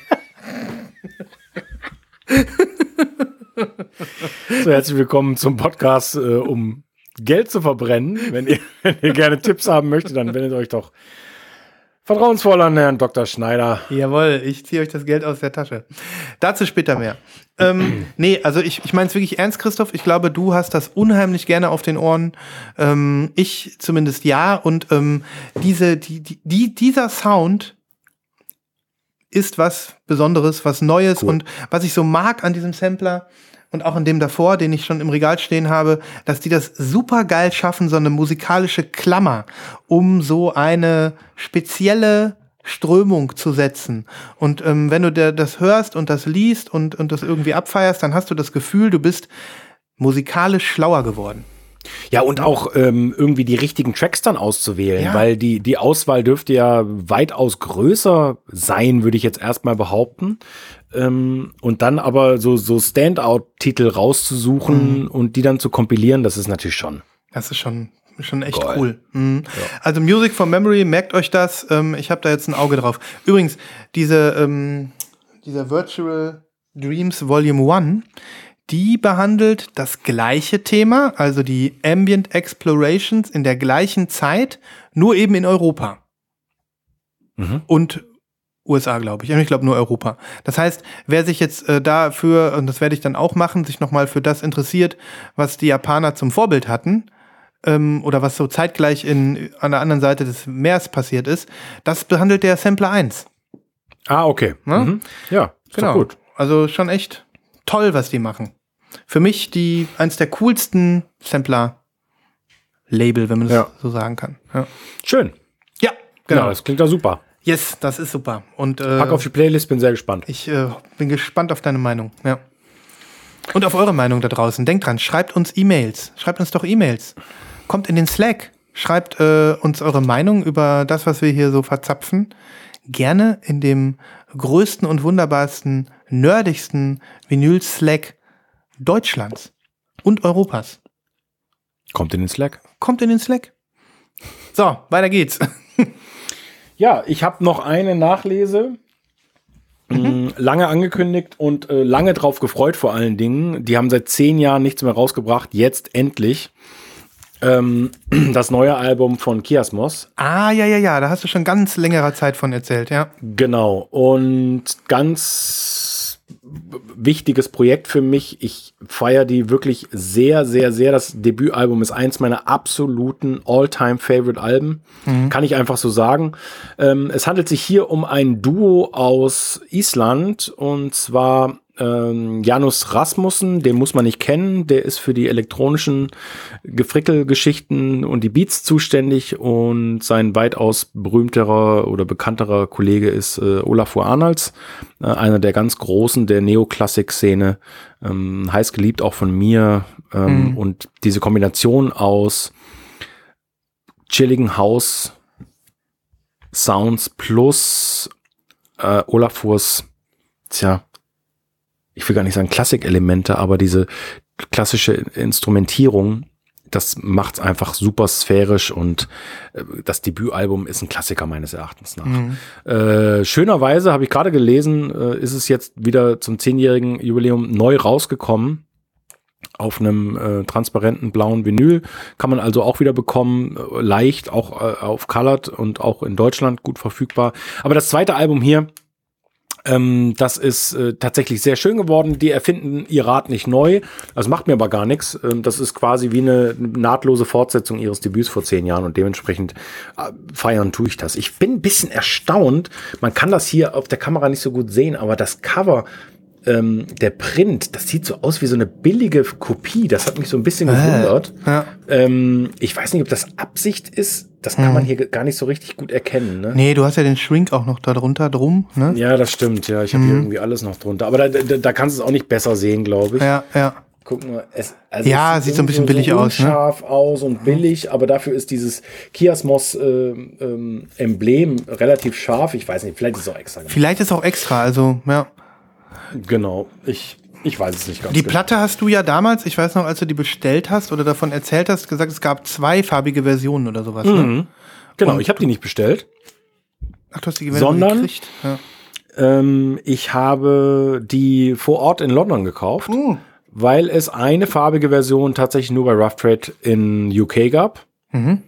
So, herzlich willkommen zum Podcast, äh, um Geld zu verbrennen. Wenn ihr, wenn ihr gerne Tipps haben möchtet, dann wendet euch doch vertrauensvoll an Herrn Doktor Schneider. Jawohl, ich ziehe euch das Geld aus der Tasche. Dazu später mehr. ähm, nee, also ich, ich meine es wirklich ernst, Christoph. Ich glaube, du hast das unheimlich gerne auf den Ohren. Ähm, ich zumindest ja. Und ähm, diese, die, die, die, dieser Sound ist was Besonderes, was Neues. Cool. Und was ich so mag an diesem Sampler und auch an dem davor, den ich schon im Regal stehen habe, dass die das super geil schaffen, so eine musikalische Klammer, um so eine spezielle Strömung zu setzen. Und ähm, wenn du dir das hörst und das liest und, und das irgendwie abfeierst, dann hast du das Gefühl, du bist musikalisch schlauer geworden. Ja, und auch ähm, irgendwie die richtigen Tracks dann auszuwählen, ja. weil die, die Auswahl dürfte ja weitaus größer sein, würde ich jetzt erstmal behaupten. Ähm, und dann aber so, so Standout-Titel rauszusuchen mhm. und die dann zu kompilieren, das ist natürlich schon. Das ist schon, schon echt Geil. cool. Mhm. Ja. Also Music from Memory, merkt euch das. Ähm, ich habe da jetzt ein Auge drauf. Übrigens, diese, ähm, dieser Virtual Dreams Volume eins, die behandelt das gleiche Thema, also die Ambient Explorations in der gleichen Zeit, nur eben in Europa. Mhm. Und U S A, glaube ich. Ich glaube nur Europa. Das heißt, wer sich jetzt äh, dafür, und das werde ich dann auch machen, sich nochmal für das interessiert, was die Japaner zum Vorbild hatten, ähm, oder was so zeitgleich in, an der anderen Seite des Meers passiert ist, das behandelt der Sampler eins. Ah, okay. Ja, mhm. ja ist genau. Doch gut. Also schon echt toll, was die machen. Für mich die eins der coolsten Sampler-Label, wenn man das ja. so sagen kann. Ja. Schön. Ja, genau. Ja, das klingt doch super. Yes, das ist super. Und, äh, Pack auf die Playlist, bin sehr gespannt. Ich äh, bin gespannt auf deine Meinung. Ja. Und auf eure Meinung da draußen. Denkt dran, schreibt uns E-Mails. Schreibt uns doch E-Mails. Kommt in den Slack. Schreibt äh, uns eure Meinung über das, was wir hier so verzapfen. Gerne in dem größten und wunderbarsten, nerdigsten Vinyl-Slack Deutschlands und Europas. Kommt in den Slack. Kommt in den Slack. So, weiter geht's. Ja, ich habe noch eine Nachlese. Mhm. Lange angekündigt und äh, lange drauf gefreut vor allen Dingen. Die haben seit zehn Jahren nichts mehr rausgebracht. Jetzt endlich. Ähm, das neue Album von Kiasmos. Ah, ja, ja, ja. Da hast du schon ganz längerer Zeit von erzählt, ja. Genau. Und ganz wichtiges Projekt für mich. Ich feiere die wirklich sehr, sehr, sehr. Das Debütalbum ist eins meiner absoluten All-Time-Favorite-Alben. Mhm. Kann ich einfach so sagen. Ähm, es handelt sich hier um ein Duo aus Island. Und zwar ähm, Janus Rasmussen, den muss man nicht kennen, der ist für die elektronischen Gefrickelgeschichten und die Beats zuständig und sein weitaus berühmterer oder bekannterer Kollege ist äh, Olafur Arnalds, äh, einer der ganz Großen der Neoklassik-Szene, ähm, heiß geliebt auch von mir ähm, mhm. und diese Kombination aus chilligen House Sounds plus äh, Olafurs, tja, ich will gar nicht sagen Klassikelemente, aber diese klassische Instrumentierung, das macht's einfach super sphärisch und äh, das Debütalbum ist ein Klassiker meines Erachtens nach. Mhm. Äh, schönerweise, habe ich gerade gelesen, äh, ist es jetzt wieder zum zehnjährigen Jubiläum neu rausgekommen. Auf einem äh, transparenten blauen Vinyl kann man also auch wieder bekommen, äh, leicht, auch äh, auf Colored und auch in Deutschland gut verfügbar. Aber das zweite Album hier, ähm, das ist äh, tatsächlich sehr schön geworden. Die erfinden ihr Rad nicht neu, das macht mir aber gar nichts. Ähm, das ist quasi wie eine nahtlose Fortsetzung ihres Debüts vor zehn Jahren und dementsprechend äh, feiern tue ich das. Ich bin ein bisschen erstaunt, man kann das hier auf der Kamera nicht so gut sehen, aber das Cover, Ähm, der Print, das sieht so aus wie so eine billige Kopie. Das hat mich so ein bisschen gewundert. Äh, ja. ähm, ich weiß nicht, ob das Absicht ist. Das kann hm. man hier gar nicht so richtig gut erkennen. Ne? Nee, du hast ja den Shrink auch noch da drunter drum. Ne? Ja, das stimmt. Ja, ich habe hm. hier irgendwie alles noch drunter. Aber da, da, da kannst du es auch nicht besser sehen, glaube ich. Ja, ja. Guck mal, es, also ja, es sieht so ein bisschen billig so aus. Ne? Scharf aus und billig, aber dafür ist dieses Kiasmos äh, ähm, Emblem relativ scharf. Ich weiß nicht, vielleicht ist es auch extra gemacht. Vielleicht ist es auch extra, also ja. Genau, ich, ich weiß es nicht ganz Die genau. Platte hast du ja damals, ich weiß noch, als du die bestellt hast oder davon erzählt hast, gesagt, es gab zwei farbige Versionen oder sowas. Mhm. Ne? Genau, Und, ich habe die nicht bestellt. Ach, du hast die sondern gekriegt? Ja. ähm, ich habe die vor Ort in London gekauft, mhm. weil es eine farbige Version tatsächlich nur bei Rough Trade in U K gab. Mhm.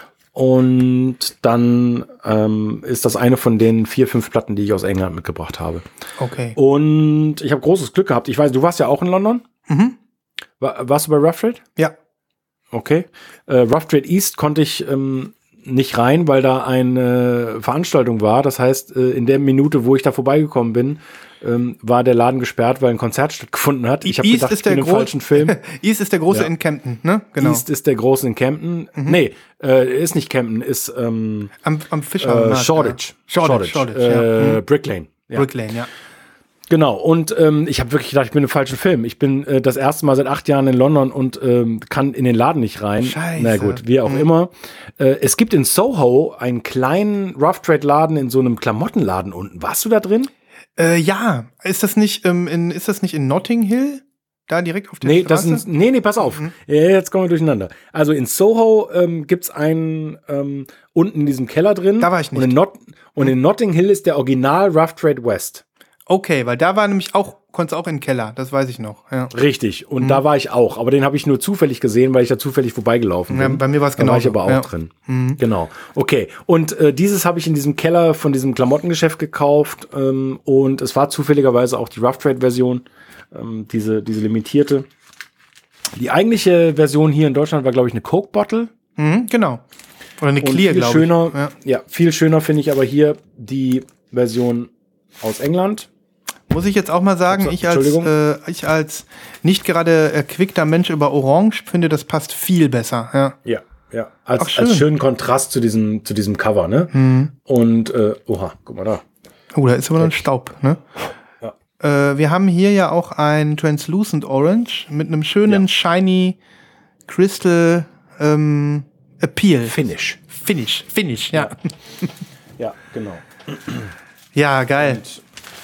Und dann ähm, ist das eine von den vier, fünf Platten, die ich aus England mitgebracht habe. Okay. Und ich habe großes Glück gehabt. Ich weiß, du warst ja auch in London. Mhm. War, warst du bei Rough Trade? Ja. Okay. Äh, Rough Trade East konnte ich ähm, nicht rein, weil da eine Veranstaltung war. Das heißt, äh, in der Minute, wo ich da vorbeigekommen bin, ähm, war der Laden gesperrt, weil ein Konzert stattgefunden hat. Ich habe gedacht, ich bin im falschen Film. East ist der große ja. in Camden, ne? Genau. East ist der große in Camden. Mhm. Nee, äh, ist nicht Camden, ist ähm, am, am Fischer. Äh, Shoreditch. Ja. Shoreditch. Shoreditch, Shoreditch ja. äh, Brick Lane. Ja. Brick Lane, ja. Genau, und ähm, ich habe wirklich gedacht, ich bin im falschen Film. Ich bin äh, das erste Mal seit acht Jahren in London und ähm, kann in den Laden nicht rein. Scheiße. Na gut, wie auch mhm. immer. Äh, es gibt in Soho einen kleinen Rough Trade Laden in so einem Klamottenladen unten. Warst du da drin? Äh, ja, ist das nicht ähm, in ist das nicht in Notting Hill? Da direkt auf der nee, Straße? Das ist, nee, nee, pass auf. Mhm. Jetzt kommen wir durcheinander. Also in Soho ähm, gibt's einen ähm, unten in diesem Keller drin. Da war ich nicht. Und in, Not- und in Notting Hill ist der Original Rough Trade West. Okay, weil da war nämlich auch, konntest auch in den Keller, das weiß ich noch. Ja. Richtig, und mhm. da war ich auch, aber den habe ich nur zufällig gesehen, weil ich da zufällig vorbeigelaufen bin. Ja, bei mir war es genau. Da war ich aber auch ja. drin. Mhm. Genau. Okay, und äh, dieses habe ich in diesem Keller von diesem Klamottengeschäft gekauft ähm, und es war zufälligerweise auch die Rough Trade Version, ähm, diese, diese limitierte. Die eigentliche Version hier in Deutschland war, glaube ich, eine Coke Bottle. Mhm, genau. Oder eine Clear, glaube ich. Schöner, ja. ja, viel schöner finde ich aber hier die Version aus England. Muss ich jetzt auch mal sagen, ich als, äh, ich als nicht gerade erquickter Mensch über Orange finde, das passt viel besser. Ja, ja, ja. Als, Ach, schön. als schönen Kontrast zu diesem, zu diesem Cover, ne? Mhm. Und, äh, oha, guck mal da. Oh, da ist aber noch ein Staub, ne? Ja. Äh, wir haben hier ja auch ein Translucent Orange mit einem schönen, ja. shiny Crystal ähm, Appeal. Finish. Finish, Finish, ja. Ja, ja genau. Ja, geil. Und,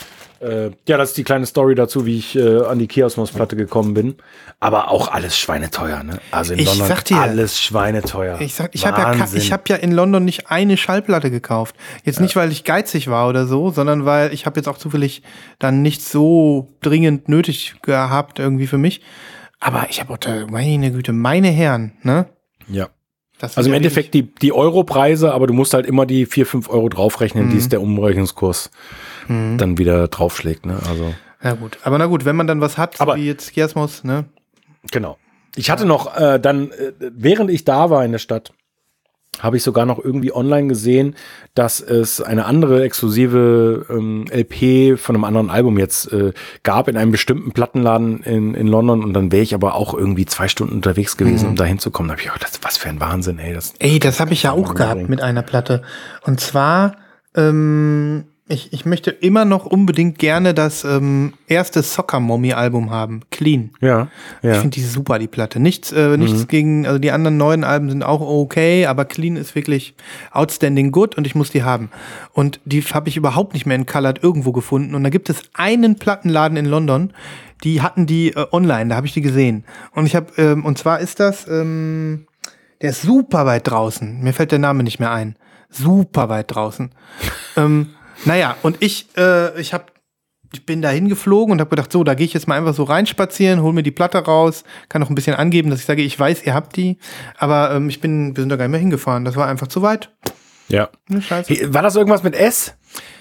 ja, das ist die kleine Story dazu, wie ich äh, an die Kiasmos-Platte gekommen bin. Aber auch alles schweineteuer, ne? Also in ich London sag dir, alles schweineteuer. Ich sag, ich habe ja, ich hab ja in London nicht eine Schallplatte gekauft. Jetzt ja. nicht, weil ich geizig war oder so, sondern weil ich habe jetzt auch zufällig dann nicht so dringend nötig gehabt irgendwie für mich. Aber ich habe auch da, meine Güte, meine Herren, ne? Ja. Also im Endeffekt die, die Euro-Preise, aber du musst halt immer die vier, fünf Euro draufrechnen, mhm. die ist der Umrechnungskurs. Mhm. dann wieder draufschlägt, ne? Also. Na gut, aber na gut, wenn man dann was hat, aber, wie jetzt Kiasmos, ne? Genau. Ich hatte noch äh, dann, äh, während ich da war in der Stadt, habe ich sogar noch irgendwie online gesehen, dass es eine andere exklusive ähm, L P von einem anderen Album jetzt äh, gab in einem bestimmten Plattenladen in, in London und dann wäre ich aber auch irgendwie zwei Stunden unterwegs gewesen, mhm. um da hinzukommen. Da habe ich gedacht, das, was für ein Wahnsinn, ey. Das, ey, das habe ich ja auch gehabt mit einer Platte. Und zwar, ähm, ich, ich möchte immer noch unbedingt gerne das ähm, erste Soccer Mommy Album haben, Clean. Ja, ja. Ich finde die super, die Platte. Nichts, äh, nichts mhm. gegen, also die anderen neuen Alben sind auch okay, aber Clean ist wirklich outstanding good und ich muss die haben. Und die habe ich überhaupt nicht mehr in Colored irgendwo gefunden. Und da gibt es einen Plattenladen in London, die hatten die äh, online, da habe ich die gesehen. Und ich habe, ähm, und zwar ist das, ähm, der ist super weit draußen. Mir fällt der Name nicht mehr ein. Super weit draußen. ähm, Naja, und ich, äh, ich hab, ich bin da hingeflogen und habe gedacht, so, da gehe ich jetzt mal einfach so reinspazieren, hol mir die Platte raus, kann noch ein bisschen angeben, dass ich sage, ich weiß, ihr habt die, aber ähm, ich bin, wir sind da gar nicht mehr hingefahren, das war einfach zu weit. Ja. Ne, Scheiße. War das irgendwas mit S?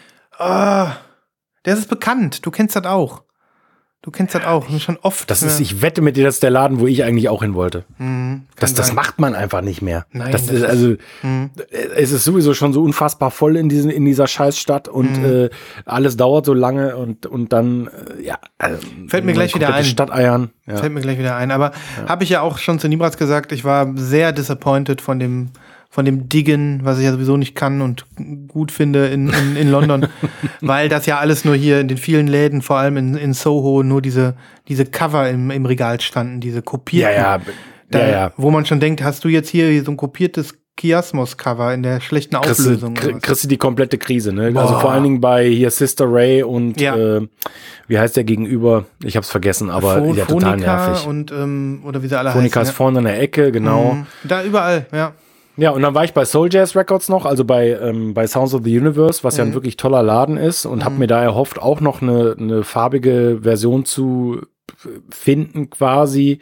Ah, der ist bekannt, du kennst das auch. Du kennst das auch, schon oft. Das ist, ich wette mit dir, das ist der Laden, wo ich eigentlich auch hin wollte. Mhm, das, das macht man einfach nicht mehr. Nein, das das ist, also, ist, mhm. es ist sowieso schon so unfassbar voll in diesen, in dieser Scheißstadt und mhm. äh, alles dauert so lange und, und dann, äh, ja. Also, Fällt mir gleich wieder ein. Stadteiern. Ja. Fällt mir gleich wieder ein. Aber ja. habe ich ja auch schon zu Nibras gesagt, ich war sehr disappointed von dem, von dem Diggen, was ich ja sowieso nicht kann und gut finde in, in, in London, weil das ja alles nur hier in den vielen Läden, vor allem in, in Soho, nur diese, diese Cover im, im Regal standen, diese kopierten. Ja, ja. Da, ja, ja. Wo man schon denkt, hast du jetzt hier so ein kopiertes Chiasmus-Cover in der schlechten Auflösung? Kriegst, kriegst du die komplette Krise, ne? Boah. Also vor allen Dingen bei hier Sister Ray und ja. äh, wie heißt der Gegenüber? Ich hab's vergessen, aber Ph- ja, total nervig. Und, ähm, oder wie sie alle Phonica heißen. ist vorne in der Ecke, genau. Mhm. Da überall, ja. Ja, und dann war ich bei Soul Jazz Records noch, also bei, ähm, bei Sounds of the Universe, was mhm. ja ein wirklich toller Laden ist und mhm. habe mir da erhofft, auch noch eine, eine farbige Version zu finden quasi,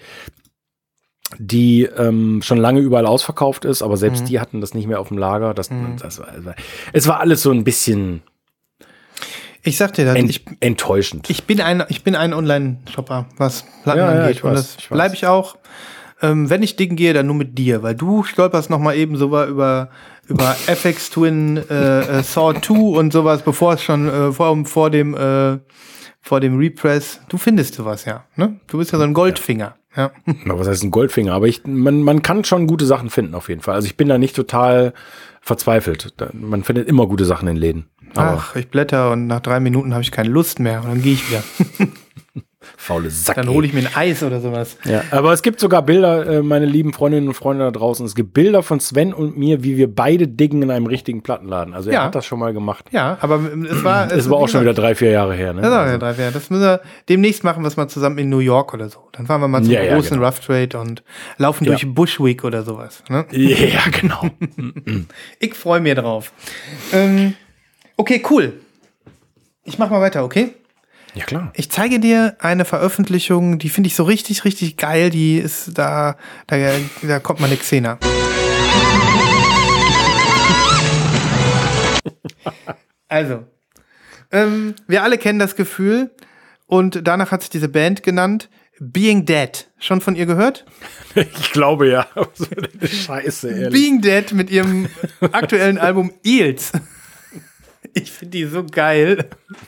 die ähm, schon lange überall ausverkauft ist, aber selbst mhm. die hatten das nicht mehr auf dem Lager. Das, mhm. das war, es war alles so ein bisschen ich sag dir das, ent, ich, enttäuschend. Ich bin ein, ich bin ein Online-Shopper, was Platten ja, angeht. Ja, und das bleibe ich auch. Ähm, wenn ich Dingen gehe, dann nur mit dir, weil du stolperst noch mal eben so über über F X Twin, äh, äh, Saw zwei und sowas, bevor es schon äh, vor, vor dem äh, vor dem Repress. Du findest sowas ja, ne? Du bist ja so ein Goldfinger. Ja. Ja. Was heißt ein Goldfinger? Aber ich, man, man kann schon gute Sachen finden auf jeden Fall. Also ich bin da nicht total verzweifelt. Man findet immer gute Sachen in Läden. Aber ach, ich blätter und nach drei Minuten habe ich keine Lust mehr und dann gehe ich wieder. Faule Sack. Dann hole ich mir ein Eis oder sowas. Ja, aber es gibt sogar Bilder, äh, meine lieben Freundinnen und Freunde da draußen. Es gibt Bilder von Sven und mir, wie wir beide diggen in einem richtigen Plattenladen. Also er ja. hat das schon mal gemacht. Ja, aber es war... Es, es war auch schon wieder drei, vier Jahre her. Ne? Das, also. drei, vier Jahre. Das müssen wir demnächst machen, wir es mal zusammen in New York oder so. Dann fahren wir mal zum ja, großen ja, genau. Rough Trade und laufen ja. durch Bushwick oder sowas. Ne? Ja, genau. Ich freue mich drauf. Ähm, okay, cool. Ich mach mal weiter, okay? Ja, klar. Ich zeige dir eine Veröffentlichung, die finde ich so richtig, richtig geil. Die ist da, da, da kommt meine Xena. Also, ähm, wir alle kennen das Gefühl und danach hat sich diese Band genannt, Being Dead. Schon von ihr gehört? Ich glaube ja. Scheiße, ehrlich. Being Dead mit ihrem aktuellen Album Eels. Ich finde die so geil.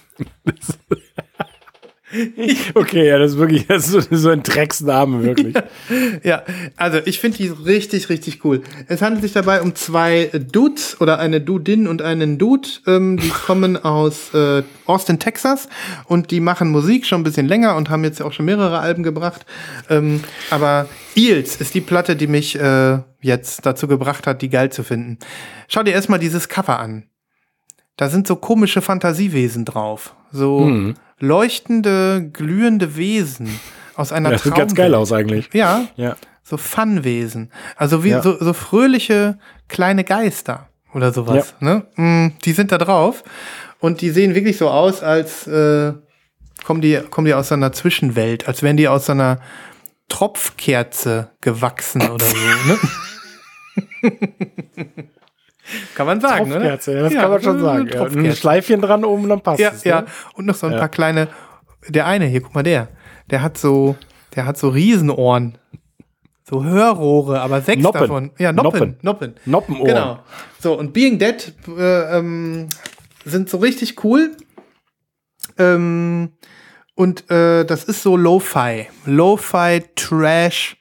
Okay, ja, das ist wirklich das ist so ein Drecksname, wirklich. Ja, also ich finde die richtig, richtig cool. Es handelt sich dabei um zwei Dudes oder eine Dudin und einen Dude. Ähm, die kommen aus äh, Austin, Texas und die machen Musik schon ein bisschen länger und haben jetzt auch schon mehrere Alben gebracht. Ähm, aber Eels ist die Platte, die mich äh, jetzt dazu gebracht hat, die geil zu finden. Schau dir erstmal dieses Cover an. Da sind so komische Fantasiewesen drauf. So hm. leuchtende, glühende Wesen aus einer ja, das sieht ganz geil aus eigentlich. Ja, ja. So Fun-Wesen. Also wie ja. so, so fröhliche kleine Geister oder sowas. Ja. Ne? Die sind da drauf und die sehen wirklich so aus, als äh, kommen, die, kommen die aus so einer Zwischenwelt, als wären die aus so einer Tropfkerze gewachsen oder so. Ne? Kann man sagen, ne? Ja, das ja, kann man schon sagen. Ja. Ein Schleifchen dran oben, dann passt ja, es. Ja, ne? Und noch so ein ja. paar kleine, der eine hier, guck mal, der, der hat so, der hat so Riesenohren. so Hörrohre, aber sechs Noppen. davon. Ja, Noppen. Noppen. Noppenohren. Genau. So, und Being Dead äh, ähm, sind so richtig cool. Ähm, und äh, das ist so Lo-Fi. Lo-Fi, Trash,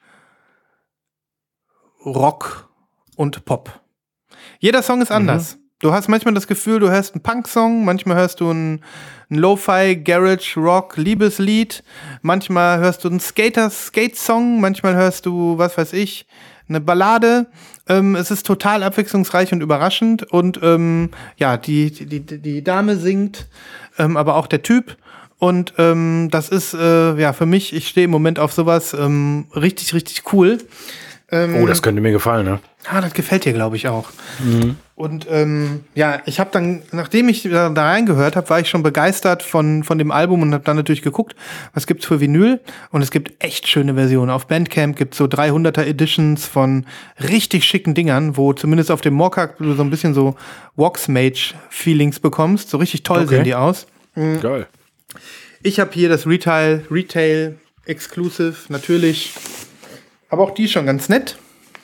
Rock und Pop. Jeder Song ist anders. Mhm. Du hast manchmal das Gefühl, du hörst einen Punk-Song, manchmal hörst du einen, einen Lo-Fi, Garage, Rock, Liebeslied, manchmal hörst du einen Skater-Skate-Song, manchmal hörst du, was weiß ich, eine Ballade. Ähm, es ist total abwechslungsreich und überraschend und ähm, ja, die, die, die Dame singt, ähm, aber auch der Typ. Und ähm, das ist, äh, ja, für mich, ich stehe im Moment auf sowas ähm, richtig, richtig cool. Ähm, oh, das könnte mir gefallen, ne? Ah, das gefällt dir, glaube ich, auch. Mhm. Und ähm, ja, ich habe dann, nachdem ich da, da reingehört habe, war ich schon begeistert von, von dem Album und habe dann natürlich geguckt, was gibt's für Vinyl. Und es gibt echt schöne Versionen. Auf Bandcamp gibt's so dreihunderter Editions von richtig schicken Dingern, wo zumindest auf dem Mockhack du so ein bisschen so Waxmage-Feelings bekommst. So richtig toll okay. sehen die aus. Mhm. Geil. Ich habe hier das Retail, Retail Exclusive, natürlich. Aber auch die ist schon ganz nett.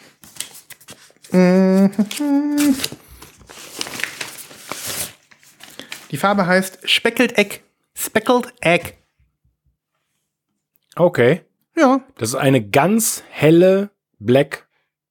Die Farbe heißt Speckled Egg. Speckled Egg. Okay. Ja. Das ist eine ganz helle Black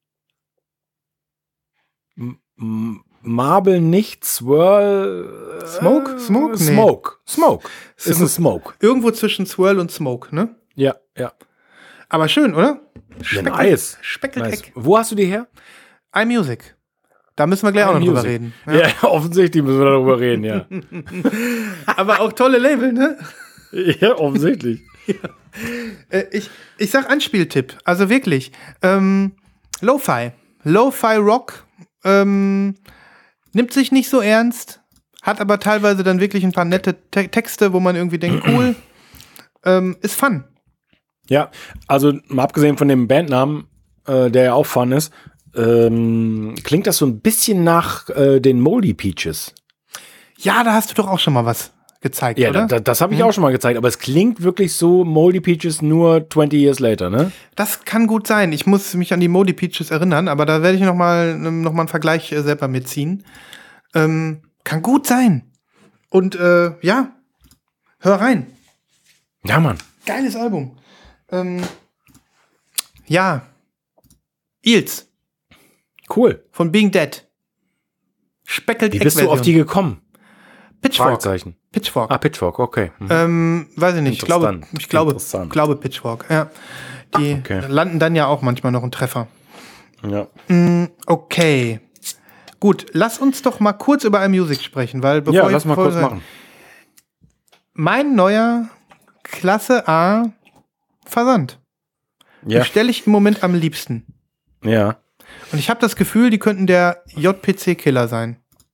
M- M- Marble, nicht Swirl. Äh, Smoke? Smoke? Nee. Smoke. Smoke. Ist ein Smoke. Irgendwo zwischen Swirl und Smoke, ne? Ja, ja. Aber schön, oder? Speckled, nice. Speckled nice. Egg. Wo hast du die her? iMusic. Da müssen wir gleich auch noch drüber reden. Ja. ja, offensichtlich müssen wir darüber reden, ja. Aber auch tolle Label, ne? Ja, offensichtlich. ja. Äh, ich, ich sag Anspieltipp. Also wirklich. Ähm, Lo-Fi. Lo-Fi Rock. Ähm, nimmt sich nicht so ernst. Hat aber teilweise dann wirklich ein paar nette Te- Texte, wo man irgendwie denkt, cool. ähm, ist fun. Ja, also mal abgesehen von dem Bandnamen, äh, der ja auch fun ist, ähm, klingt das so ein bisschen nach äh, den Moldy Peaches. Ja, da hast du doch auch schon mal was gezeigt, ja, oder? Ja, da, das habe ich mhm. auch schon mal gezeigt, aber es klingt wirklich so Moldy Peaches nur twenty years later, ne? Das kann gut sein. Ich muss mich an die Moldy Peaches erinnern, aber da werde ich noch mal, noch mal einen Vergleich äh, selber mitziehen. Ähm, kann gut sein. Und äh, ja, hör rein. Ja, Mann. Geiles Album. Ähm, ja. Eels. Cool. Von Being Dead. Speckled Egg. Wie bist du auf die gekommen? Pitchfork. Pitchfork. Ah, Pitchfork, okay. Mhm. Ähm, weiß ich nicht. Ich glaube, ich glaube, glaube Pitchfork. Ja. Die okay. landen dann ja auch manchmal noch einen Treffer. Ja. Mm, okay. Gut, lass uns doch mal kurz über iMusic sprechen, weil bevor ja, ich lass mal kurz machen. Mein neuer Klasse A Versand. Ja. Bestelle ich im Moment am liebsten. Ja. Und ich habe das Gefühl, die könnten der J P C-Killer sein.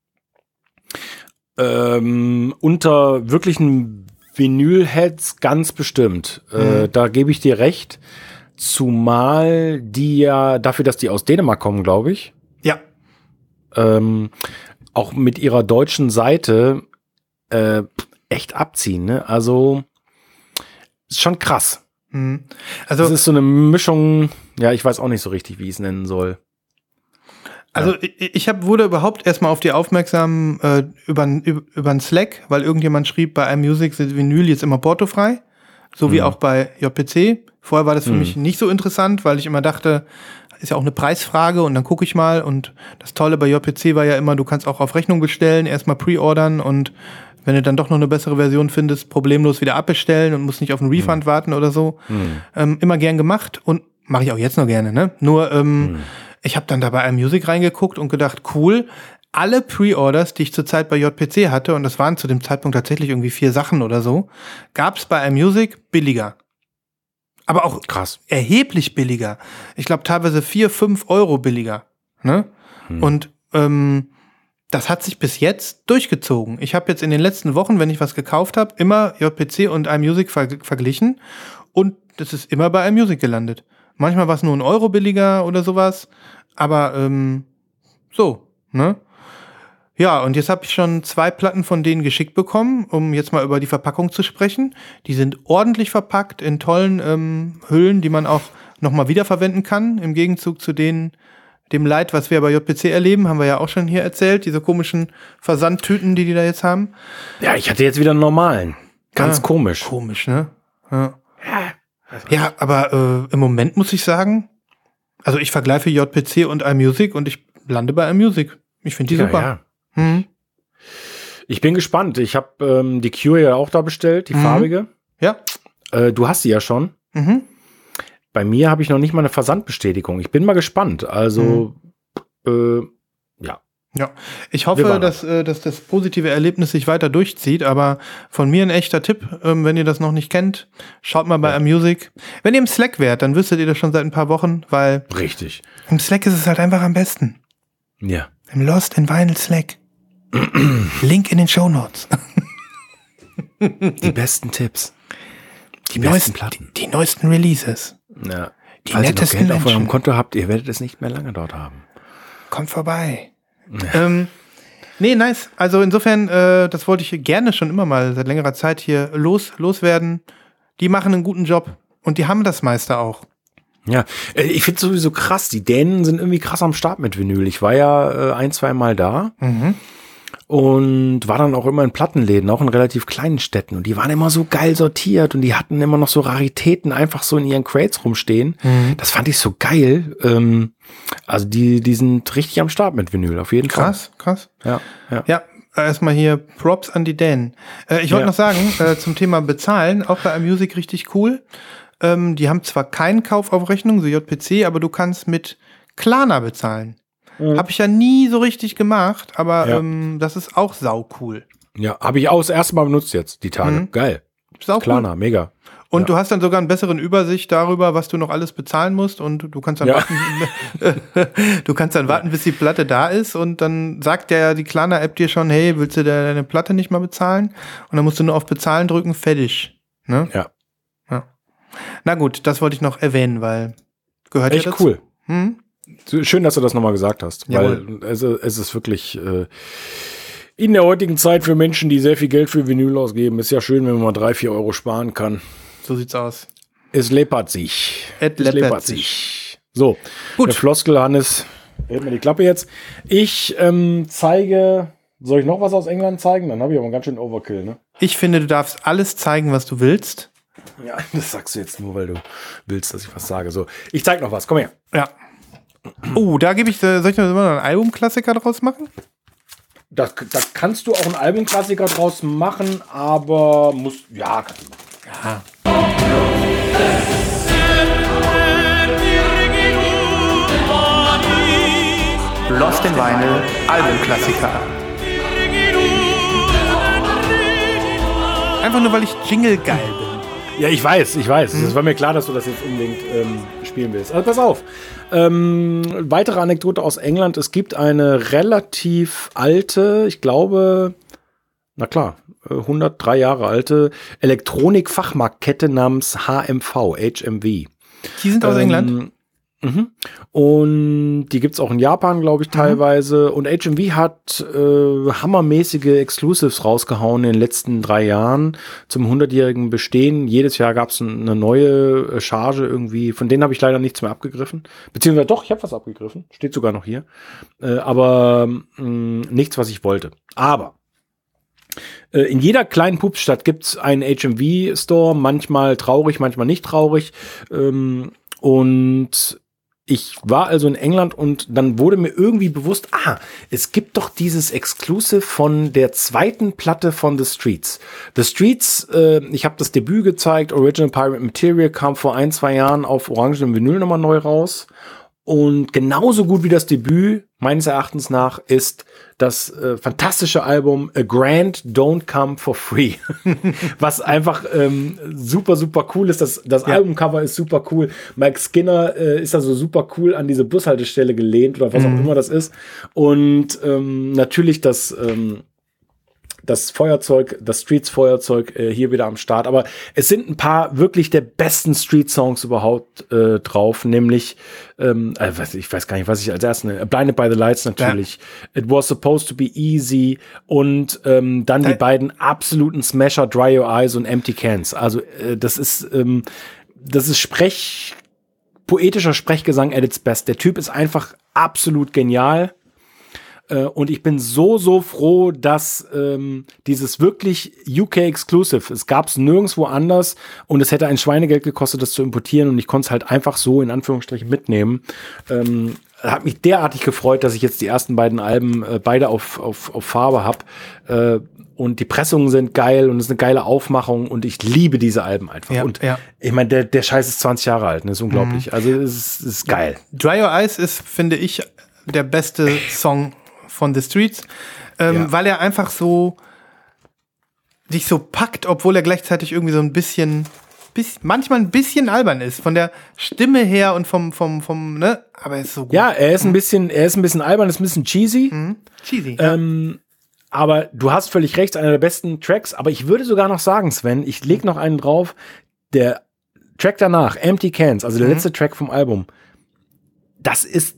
Ähm, unter wirklichen Vinyl-Heads ganz bestimmt. Mhm. Äh, da gebe ich dir recht. Zumal die ja, dafür, dass die aus Dänemark kommen, glaube ich. Ja. Ähm, auch mit ihrer deutschen Seite äh, echt abziehen. Ne? Also ist schon krass. Mhm. Also das ist so eine Mischung, ja, ich weiß auch nicht so richtig, wie ich es nennen soll. Also ich, ich hab, wurde überhaupt erstmal auf die aufmerksam äh, über über einen Slack, weil irgendjemand schrieb, bei iMusic sind Vinyl jetzt immer portofrei, so wie mhm. auch bei J P C. Vorher war das für mhm. mich nicht so interessant, weil ich immer dachte, ist ja auch eine Preisfrage und dann gucke ich mal. Und das Tolle bei J P C war ja immer, du kannst auch auf Rechnung bestellen, erstmal pre-ordern und wenn du dann doch noch eine bessere Version findest, problemlos wieder abbestellen und musst nicht auf einen Refund mhm. warten oder so. Mhm. Ähm, immer gern gemacht und mache ich auch jetzt noch gerne, ne? Nur ähm, mhm. ich habe dann da bei iMusic reingeguckt und gedacht, cool, alle Pre-Orders, die ich zurzeit bei J P C hatte, und das waren zu dem Zeitpunkt tatsächlich irgendwie vier Sachen oder so, gab's bei iMusic billiger. Aber auch krass. Erheblich billiger. Ich glaube teilweise vier, fünf Euro billiger. Ne? Hm. Und ähm, das hat sich bis jetzt durchgezogen. Ich habe jetzt in den letzten Wochen, wenn ich was gekauft habe, immer J P C und iMusic ver- verglichen und das ist immer bei iMusic gelandet. Manchmal war es nur ein Euro billiger oder sowas, aber ähm, so, ne? Ja, und jetzt habe ich schon zwei Platten von denen geschickt bekommen, um jetzt mal über die Verpackung zu sprechen. Die sind ordentlich verpackt in tollen ähm, Hüllen, die man auch nochmal wiederverwenden kann. Im Gegenzug zu denen, dem Leid, was wir bei J P C erleben, haben wir ja auch schon hier erzählt. Diese komischen Versandtüten, die die da jetzt haben. Ja, ich hatte jetzt wieder einen normalen. Ganz ja, komisch. Komisch, ne? Ja, ja aber äh, im Moment muss ich sagen, also ich vergleiche J P C und iMusic und ich lande bei iMusic. Ich finde die ja, super. Ja. Mhm. Ich bin gespannt. Ich habe ähm, die Cure ja auch da bestellt, die mhm. farbige. Ja. Äh, du hast sie ja schon. Mhm. Bei mir habe ich noch nicht mal eine Versandbestätigung. Ich bin mal gespannt. Also, mhm. äh, ja. Ja, ich hoffe, dass, äh, dass das positive Erlebnis sich weiter durchzieht, aber von mir ein echter Tipp, ähm, wenn ihr das noch nicht kennt, schaut mal bei ja. iMusic. Wenn ihr im Slack wärt, dann wüsstet ihr das schon seit ein paar Wochen, weil richtig. Im Slack ist es halt einfach am besten. Ja. Im Lost in Vinyl Slack. Link in den Shownotes. Die besten Tipps. Die, die besten neuesten, Platten. Die, die neuesten Releases. Ja. Die Falls nettesten ihr noch Geld Menschen. auf eurem Konto habt, ihr werdet es nicht mehr lange dort haben. Kommt vorbei. Ja. Ähm, nee, nice. Also insofern, äh, das wollte ich gerne schon immer mal seit längerer Zeit hier los, loswerden. Die machen einen guten Job. Und die haben das meiste auch. Ja, ich finde sowieso krass. Die Dänen sind irgendwie krass am Start mit Vinyl. Ich war ja äh, ein, zwei Mal da. Mhm. Und war dann auch immer in Plattenläden, auch in relativ kleinen Städten. Und die waren immer so geil sortiert und die hatten immer noch so Raritäten einfach so in ihren Crates rumstehen. Mhm. Das fand ich so geil. Ähm, also die, die sind richtig am Start mit Vinyl, auf jeden krass, Fall. Krass, krass. Ja, ja. Ja, erstmal hier Props an die Dänen. Äh, ich wollte ja. noch sagen, äh, zum Thema Bezahlen, auch bei iMusic richtig cool. Ähm, die haben zwar keinen Kauf auf Rechnung, so J P C, aber du kannst mit Klarna bezahlen. Mhm. Habe ich ja nie so richtig gemacht, aber ja. ähm, das ist auch sau cool. Ja, habe ich auch das erste Mal benutzt jetzt, die Tage. Mhm. Geil. Sau Klarna, cool. Mega. Und ja. du hast dann sogar einen besseren Übersicht darüber, was du noch alles bezahlen musst und du kannst dann ja. warten, du kannst dann warten, bis die Platte da ist und dann sagt ja die Klarna-App dir schon, hey, willst du deine Platte nicht mal bezahlen? Und dann musst du nur auf Bezahlen drücken, fertig. Ne? Ja. ja. Na gut, das wollte ich noch erwähnen, weil gehört echt ja dazu. Cool. Hm? Schön, dass du das nochmal gesagt hast, Jawohl. Weil es, es ist wirklich äh, in der heutigen Zeit für Menschen, die sehr viel Geld für Vinyl ausgeben, ist ja schön, wenn man mal drei, vier Euro sparen kann. So sieht's aus. Es läppert sich. Et es läppert sich. So, gut. Der Floskel, Hannes, hält mir die Klappe jetzt. Ich ähm, zeige, soll ich noch was aus England zeigen? Dann habe ich aber einen ganz schön Overkill, ne? Ich finde, du darfst alles zeigen, was du willst. Ja, das sagst du jetzt nur, weil du willst, dass ich was sage. So, ich zeig noch was, komm her. Ja. Oh, da gebe ich, soll ich noch einen Albumklassiker draus machen? Da, da kannst du auch einen Albumklassiker draus machen, aber musst, ja, kannst du machen. Ja. Lost in Vinyl, Albumklassiker. Einfach nur, weil ich Jingle geil bin. Ja, ich weiß, ich weiß. Es mhm. war mir klar, dass du das jetzt unbedingt ähm, spielen willst. Also pass auf. Ähm, weitere Anekdote aus England. Es gibt eine relativ alte, ich glaube, na klar, hundertdrei Jahre alte Elektronik-Fachmarktkette namens H M V, H M V. Die sind aus ähm, England? Mhm. Und die gibt's auch in Japan, glaube ich, teilweise. Mhm. Und H M V hat äh, hammermäßige Exclusives rausgehauen in den letzten drei Jahren zum hundertjährigen Bestehen. Jedes Jahr gab's eine neue Charge irgendwie. Von denen habe ich leider nichts mehr abgegriffen. Beziehungsweise doch, ich habe was abgegriffen. Steht sogar noch hier. Äh, aber mh, nichts, was ich wollte. Aber äh, in jeder kleinen Pupsstadt gibt's einen H M V-Store. Manchmal traurig, manchmal nicht traurig. Ähm, und ich war also in England und dann wurde mir irgendwie bewusst, ah, es gibt doch dieses Exclusive von der zweiten Platte von The Streets. The Streets, äh, ich habe das Debüt gezeigt, Original Pirate Material kam vor ein, zwei Jahren auf Orange und Vinyl nochmal neu raus. Und genauso gut wie das Debüt, meines Erachtens nach, ist das äh, fantastische Album A Grant Don't Come for Free. Was einfach ähm, super, super cool ist. Das, das ja. Albumcover ist super cool. Mike Skinner äh, ist da so super cool an diese Bushaltestelle gelehnt oder was mhm. auch immer das ist. Und ähm, natürlich das, ähm, das Feuerzeug, das Streets-Feuerzeug äh, hier wieder am Start. Aber es sind ein paar wirklich der besten Street-Songs überhaupt äh, drauf, nämlich, ähm, äh, ich weiß gar nicht, was ich als erstes nenne, Blinded by the Lights natürlich, ja. It Was Supposed to Be Easy und ähm, dann die beiden absoluten Smasher, Dry Your Eyes und Empty Cans. Also äh, das ist, ähm, das ist Sprech, poetischer Sprechgesang at its best. Der Typ ist einfach absolut genial. Und ich bin so, so froh, dass ähm, dieses wirklich U K-Exclusive, es gab es nirgendwo anders und es hätte ein Schweinegeld gekostet, das zu importieren und ich konnte es halt einfach so in Anführungsstrichen mitnehmen. Ähm, hat mich derartig gefreut, dass ich jetzt die ersten beiden Alben äh, beide auf, auf, auf Farbe habe. Äh, und die Pressungen sind geil und es ist eine geile Aufmachung und ich liebe diese Alben einfach. Ja, und ja. ich meine, der, der Scheiß ist zwanzig Jahre alt, ne? Ist unglaublich. Mhm. Also es ist, es ist geil. Dry Your Eyes ist, finde ich, der beste Song von The Streets, ähm, ja. weil er einfach so dich so packt, obwohl er gleichzeitig irgendwie so ein bisschen, bisschen manchmal ein bisschen albern ist, von der Stimme her und vom, vom, vom, ne, aber er ist so gut. Ja, er ist ein bisschen, er ist ein bisschen albern, ist ein bisschen cheesy. Mhm. Cheesy. Ähm, ja. Aber du hast völlig recht, einer der besten Tracks, aber ich würde sogar noch sagen, Sven, ich leg noch einen drauf, der Track danach, Empty Cans, also der mhm. letzte Track vom Album, das ist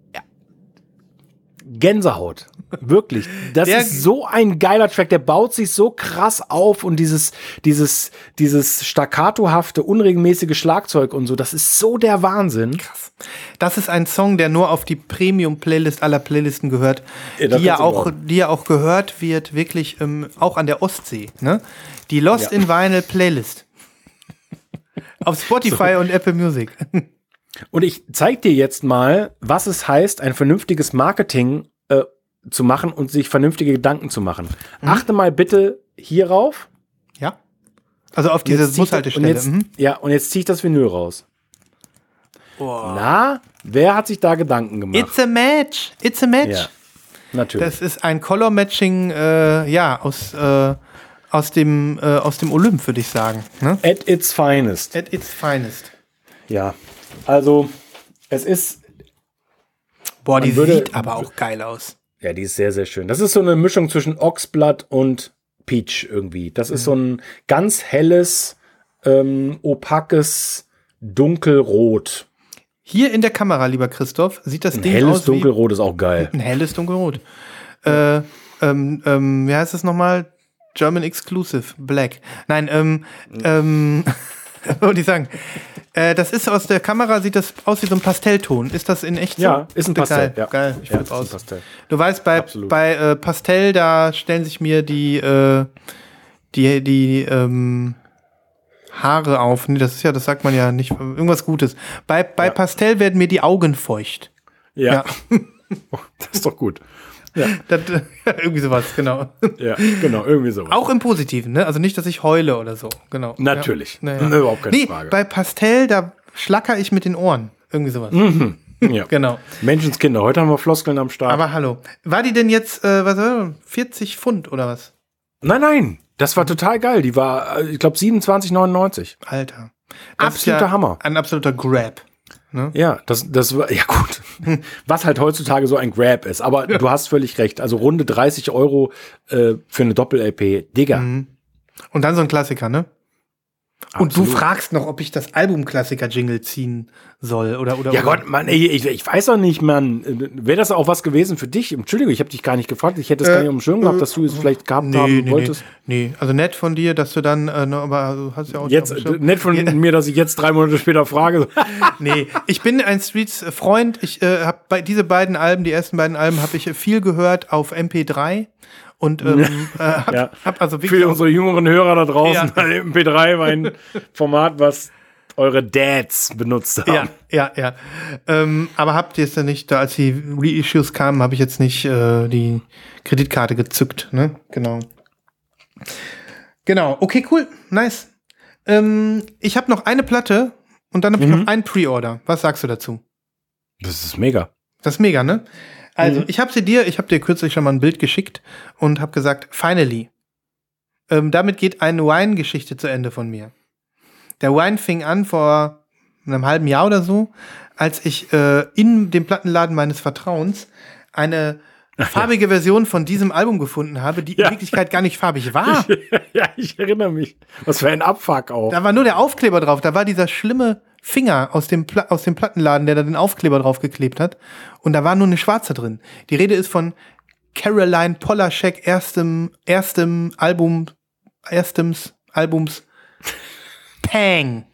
Gänsehaut. Wirklich. Das der, ist so ein geiler Track, der baut sich so krass auf und dieses, dieses, dieses staccatohafte, unregelmäßige Schlagzeug und so, das ist so der Wahnsinn. Krass. Das ist ein Song, der nur auf die Premium-Playlist aller Playlisten gehört, ja, die ja auch, die ja auch gehört wird, wirklich, ähm, auch an der Ostsee, ne? Die Lost ja. in Vinyl Playlist. Auf Spotify so. Und Apple Music. Und ich zeig dir jetzt mal, was es heißt, ein vernünftiges Marketing äh, zu machen und sich vernünftige Gedanken zu machen. Mhm. Achte mal bitte hierauf. Ja. Also auf diese Bushaltestelle. Und jetzt, mhm. Ja, und jetzt ziehe ich das Vinyl raus. Oh. Na, wer hat sich da Gedanken gemacht? It's a match. It's a match. Ja, natürlich. Das ist ein Color-Matching, äh, ja, aus, äh, aus dem, äh, aus dem Olymp, würde ich sagen. Ne? At its finest. At its finest. Ja. Also, es ist. Boah, die würde, sieht aber auch geil aus. Ja, die ist sehr, sehr schön. Das ist so eine Mischung zwischen Oxblood und Peach irgendwie. Das mhm. ist so ein ganz helles, ähm, opakes Dunkelrot. Hier in der Kamera, lieber Christoph, sieht das ein Ding aus. Ein helles aus Dunkelrot ist auch geil. Ein helles Dunkelrot. Äh, ähm, ähm, wie heißt das nochmal? German Exclusive Black. Nein, ähm, ähm, wollte ich sagen. Äh, das ist aus der Kamera, sieht das aus wie so ein Pastellton. Ist das in echt so? Ja, ist ein Pastell. Geil, ja. geil. Ich ja, flipp aus. Pastell. Du weißt, bei, bei äh, Pastell, da stellen sich mir die, äh, die, die ähm, Haare auf. Nee, das ist ja, das sagt man ja nicht. Irgendwas Gutes. Bei, bei ja. Pastell werden mir die Augen feucht. Ja. ja. Das ist doch gut. Ja. Das, irgendwie sowas, genau. Ja, genau, irgendwie sowas. Auch im Positiven, ne? Also nicht, dass ich heule oder so, genau. Natürlich, ja. naja. ne, überhaupt keine nee, Frage. Bei Pastell, da schlacker ich mit den Ohren, irgendwie sowas. Mhm. Ja. Genau. Menschenskinder, heute haben wir Floskeln am Start. Aber hallo, war die denn jetzt, äh, was war das, vierzig Pfund oder was? Nein, nein, das war total geil. Die war, ich glaube, siebenundzwanzig neunundneunzig. Alter. Das Absoluter ja Hammer. Ein absoluter Grab. Ne? Ja, das, das war, ja gut, was halt heutzutage so ein Grab ist, aber ja. Du hast völlig recht, also runde dreißig Euro äh, für eine Doppel-L P, Digga. Mhm. Und dann so ein Klassiker, ne? Absolut. Und du fragst noch, ob ich das Album-Klassiker-Jingle ziehen soll oder oder. Ja oder. Gott, Mann, ey, ich, ich weiß doch nicht, Mann. Wäre das auch was gewesen für dich? Entschuldigung, ich habe dich gar nicht gefragt. Ich hätte es äh, gar nicht auf dem Schirm gehabt, dass du es vielleicht gehabt nee, haben nee, wolltest. Nee. nee, also nett von dir, dass du dann, äh, ne, aber du hast ja auch jetzt nett von ja. mir, dass ich jetzt drei Monate später frage. Nee, ich bin ein Streets-Freund. Ich äh, habe bei diese beiden Alben, die ersten beiden Alben, habe ich viel gehört auf M P drei. Und ähm, äh, hab, ja. hab also für unsere jüngeren Hörer da draußen, ja. M P drei war ein Format, was eure Dads benutzt haben. Ja, ja, ja. Ähm, aber habt ihr es denn nicht, da als die Reissues kamen, habe ich jetzt nicht äh, die Kreditkarte gezückt, ne? Genau. Genau, okay, cool, nice. Ähm, ich habe noch eine Platte und dann habe mhm. ich noch ein Pre-Order. Was sagst du dazu? Das ist mega. Das ist mega, ne? Also, mhm. ich habe sie dir, ich habe dir kürzlich schon mal ein Bild geschickt und habe gesagt, finally. Ähm, damit geht eine Wine-Geschichte zu Ende von mir. Der Wine fing an vor einem halben Jahr oder so, als ich äh, in dem Plattenladen meines Vertrauens eine farbige Version von diesem Album gefunden habe, die Ja. in Wirklichkeit gar nicht farbig war. Ja, ich erinnere mich. Was für ein Abfuck auch. Da war nur der Aufkleber drauf. Da war dieser schlimme Finger aus dem, Pla- aus dem Plattenladen, der da den Aufkleber drauf geklebt hat. Und da war nur eine schwarze drin. Die Rede ist von Caroline Polachek erstem, erstem Album, erstems Albums Pang.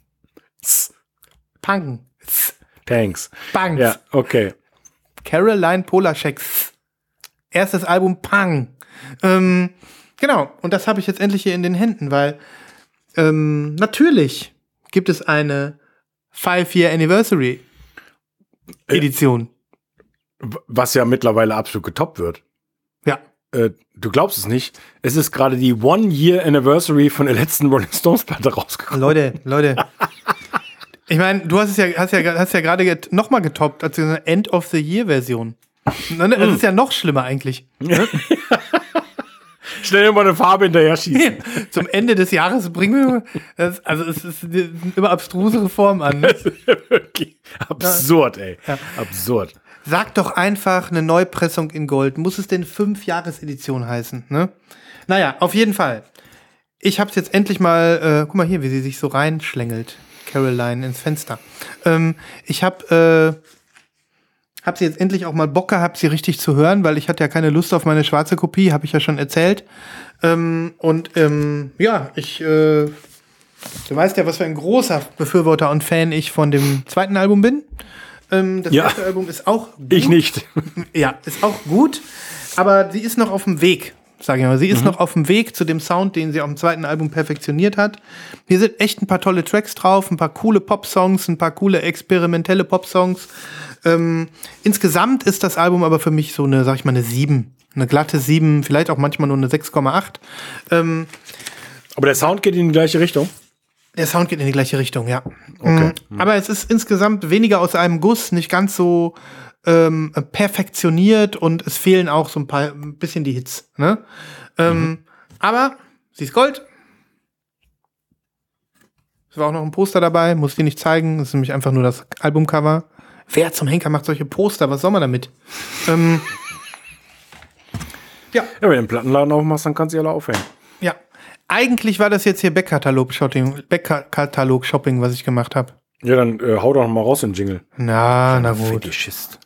Pang. Thanks. Bangs. Ja, okay. Caroline Polacheks erstes Album Pang. Ähm, genau, und das habe ich jetzt endlich hier in den Händen, weil ähm, natürlich gibt es eine Five-Year Anniversary Edition. Was ja mittlerweile absolut getoppt wird. Ja. Äh, du glaubst es nicht. Es ist gerade die One-Year-Anniversary von der letzten Rolling Stones-Platte rausgekommen. Leute, Leute. Ich meine, du hast es ja, hast ja, hast ja gerade get, noch mal getoppt, als eine End-of-the-Year-Version. Das ist ja noch schlimmer eigentlich. Schnell mal eine Farbe hinterher schießen. Zum Ende des Jahres bringen wir, das, also es ist eine immer abstrusere Form an. Ne? Wirklich absurd, ey. Ja. Absurd. Sag doch einfach eine Neupressung in Gold. Muss es denn Fünf-Jahres-Edition heißen? Ne? Naja, auf jeden Fall. Ich hab's jetzt endlich mal, äh, guck mal hier, wie sie sich so reinschlängelt. Caroline ins Fenster. Ähm, ich hab, äh, hab sie jetzt endlich auch mal Bock gehabt, sie richtig zu hören, weil ich hatte ja keine Lust auf meine schwarze Kopie, habe ich ja schon erzählt. Ähm, und ähm, ja, ich, äh, du weißt ja, was für ein großer Befürworter und Fan ich von dem zweiten Album bin. Ähm, das Ja. erste Album ist auch gut. Ich nicht. Ja, ist auch gut, aber sie ist noch auf dem Weg, sage ich mal. Sie ist Mhm. noch auf dem Weg zu dem Sound, den sie auf dem zweiten Album perfektioniert hat. Hier sind echt ein paar tolle Tracks drauf, ein paar coole Pop-Songs, ein paar coole experimentelle Pop-Songs. Ähm, insgesamt ist das Album aber für mich so eine, sag ich mal, eine sieben. Eine glatte sieben, vielleicht auch manchmal nur eine sechs Komma acht. Ähm, Aber der Sound geht in die gleiche Richtung. Der Sound geht in die gleiche Richtung, ja. Okay. Mhm. Aber es ist insgesamt weniger aus einem Guss, nicht ganz so ähm, perfektioniert und es fehlen auch so ein paar, ein bisschen die Hits. Ne? Ähm, Mhm. Aber sie ist Gold. Es war auch noch ein Poster dabei, muss ich dir nicht zeigen. Das ist nämlich einfach nur das Albumcover. Wer zum Henker macht solche Poster? Was soll man damit? ähm, ja. Ja, wenn du den Plattenladen aufmachst, dann kannst du die alle aufhängen. Ja. Eigentlich war das jetzt hier Backkatalog-Shopping, Backkatalog-Shopping, was ich gemacht habe. Ja, dann äh, hau doch noch mal raus den Jingle. Na, na gut. Fetischist.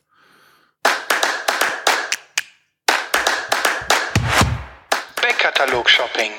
Backkatalog-Shopping.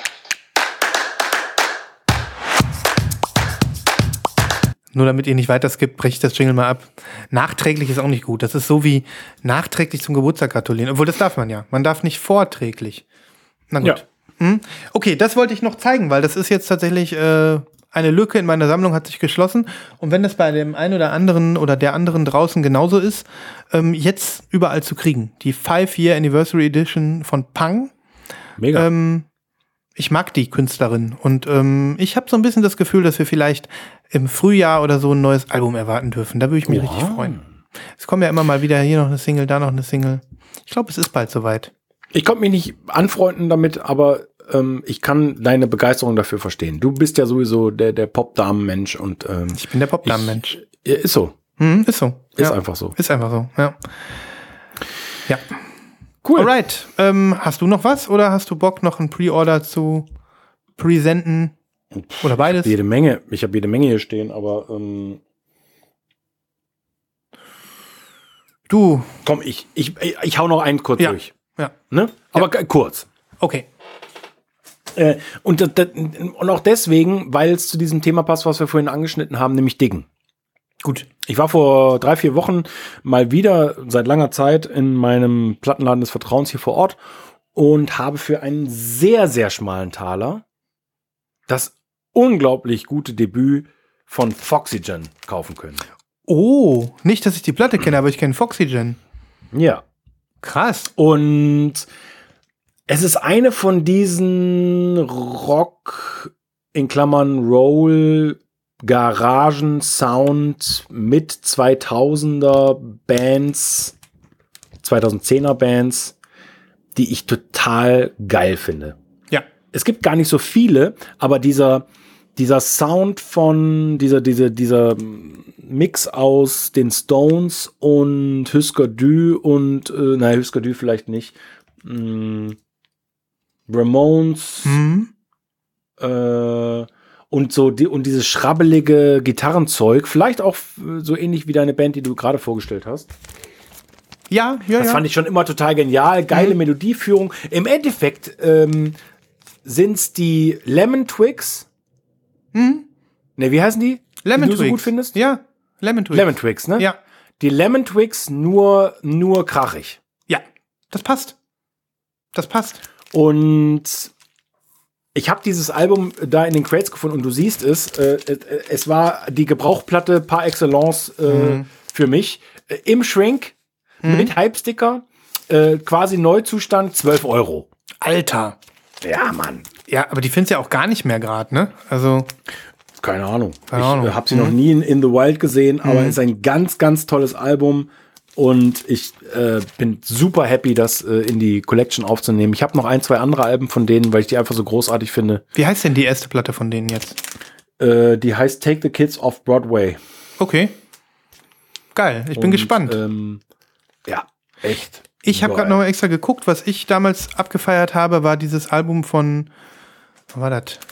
Nur damit ihr nicht weiter skippt, breche ich das Jingle mal ab. Nachträglich ist auch nicht gut. Das ist so wie nachträglich zum Geburtstag gratulieren. Obwohl, das darf man ja. Man darf nicht vorträglich. Na gut. Ja. Hm? Okay, das wollte ich noch zeigen, weil das ist jetzt tatsächlich äh, eine Lücke in meiner Sammlung, hat sich geschlossen. Und wenn das bei dem einen oder anderen oder der anderen draußen genauso ist, ähm, jetzt überall zu kriegen. Die Five-Year Anniversary Edition von Pang. Mega. Ähm, ich mag die Künstlerin und ähm, ich habe so ein bisschen das Gefühl, dass wir vielleicht im Frühjahr oder so ein neues Album erwarten dürfen. Da würde ich mich Wow. richtig freuen. Es kommen ja immer mal wieder hier noch eine Single, da noch eine Single. Ich glaube, es ist bald soweit. Ich konnte mich nicht anfreunden damit, aber ähm, ich kann deine Begeisterung dafür verstehen. Du bist ja sowieso der, der Pop-Damen-Mensch und ähm, Ich bin der Pop-Damen-Mensch. ja, ist so. Hm, ist so. Ist ja. einfach so. Ist einfach so, ja. Ja. Cool. Alright. Ähm, hast du noch was oder hast du Bock, noch ein Pre-Order zu präsenten? Oder beides? Jede Menge. Ich habe jede Menge hier stehen, aber ähm, Du. komm, ich, ich, ich, ich hau noch einen kurz Ja. durch. Ja. Ne? Aber g- kurz. Okay. Äh, und, das, das, und auch deswegen, weil es zu diesem Thema passt, was wir vorhin angeschnitten haben, nämlich Diggen. Gut. Ich war vor drei, vier Wochen mal wieder seit langer Zeit in meinem Plattenladen des Vertrauens hier vor Ort und habe für einen sehr, sehr schmalen Taler das unglaublich gute Debüt von Foxygen kaufen können. Oh, nicht, dass ich die Platte kenne, aber ich kenne Foxygen. Ja. Krass. Und es ist eine von diesen Rock, in Klammern Roll, Garagen-Sound mit zweitausender Bands, zweitausendzehner Bands, die ich total geil finde. Ja. Es gibt gar nicht so viele, aber dieser, dieser Sound von dieser, diese, dieser Mix aus den Stones und Husker Du und, äh, nein, Husker Du vielleicht nicht, mh, Ramones, Mhm. äh, und so, die, und dieses schrabbelige Gitarrenzeug, vielleicht auch äh, so ähnlich wie deine Band, die du gerade vorgestellt hast. Ja, ja, Das ja. fand ich schon immer total genial. Geile Mhm. Melodieführung. Im Endeffekt ähm, sind es die Lemon Twigs. Mhm. Ne, wie heißen die? Lemon die du Twigs. so gut findest? Ja, Lemon Twigs. Lemon Twigs, ne? Ja. Die Lemon Twigs nur, nur krachig. Ja, das passt. Das passt. Und ich habe dieses Album da in den Crates gefunden und du siehst es. Äh, äh, es war die Gebrauchplatte par excellence äh, Mhm. für mich. Äh, Im Shrink, Mhm. mit Hype-Sticker, äh, quasi Neuzustand, zwölf Euro. Alter. Ja, Mann. Ja, aber die findest du ja auch gar nicht mehr gerade, ne? Also, Keine Ahnung. Keine ich Ahnung. äh, habe sie Mhm. noch nie in, in The Wild gesehen, aber Mhm. es ist ein ganz, ganz tolles Album. Und ich äh, bin super happy, das äh, in die Collection aufzunehmen. Ich habe noch ein, zwei andere Alben von denen, weil ich die einfach so großartig finde. wie heißt denn die erste Platte von denen jetzt? Äh, die heißt Take the Kids Off Broadway. Okay. Geil, ich bin Und, gespannt. Ähm, ja, echt. Ich habe geil. gerade noch mal extra geguckt, was ich damals abgefeiert habe, war dieses Album von, was war das?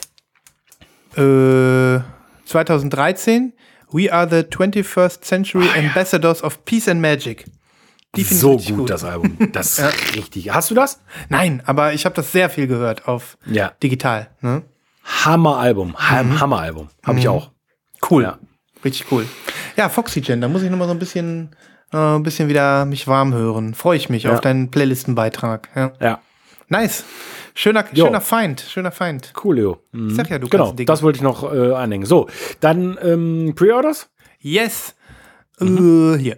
Äh, zwanzig dreizehn. We are the twenty-first Century Ambassadors of Peace and Magic. Die finde ich so richtig gut, das Album. Das ist richtig. Hast du das? Nein, aber ich habe das sehr viel gehört auf Ja. digital. Ne? Hammer-Album. Ham- Hammer-Album. Habe ich auch. Cool. Ja. Richtig cool. Ja, Foxygen, da muss ich noch mal so ein bisschen, äh, ein bisschen wieder mich warm hören. Freue ich mich Ja. auf deinen Playlistenbeitrag. Ja. Ja. Nice. Schöner, Jo. schöner Feind. Schöner Feind. Cool, Leo. Mhm. Ich sag ja, du Genau, kannst Dinge. das wollte ich noch äh, anhängen. So, dann ähm, Pre-Orders? Yes. Äh, hier.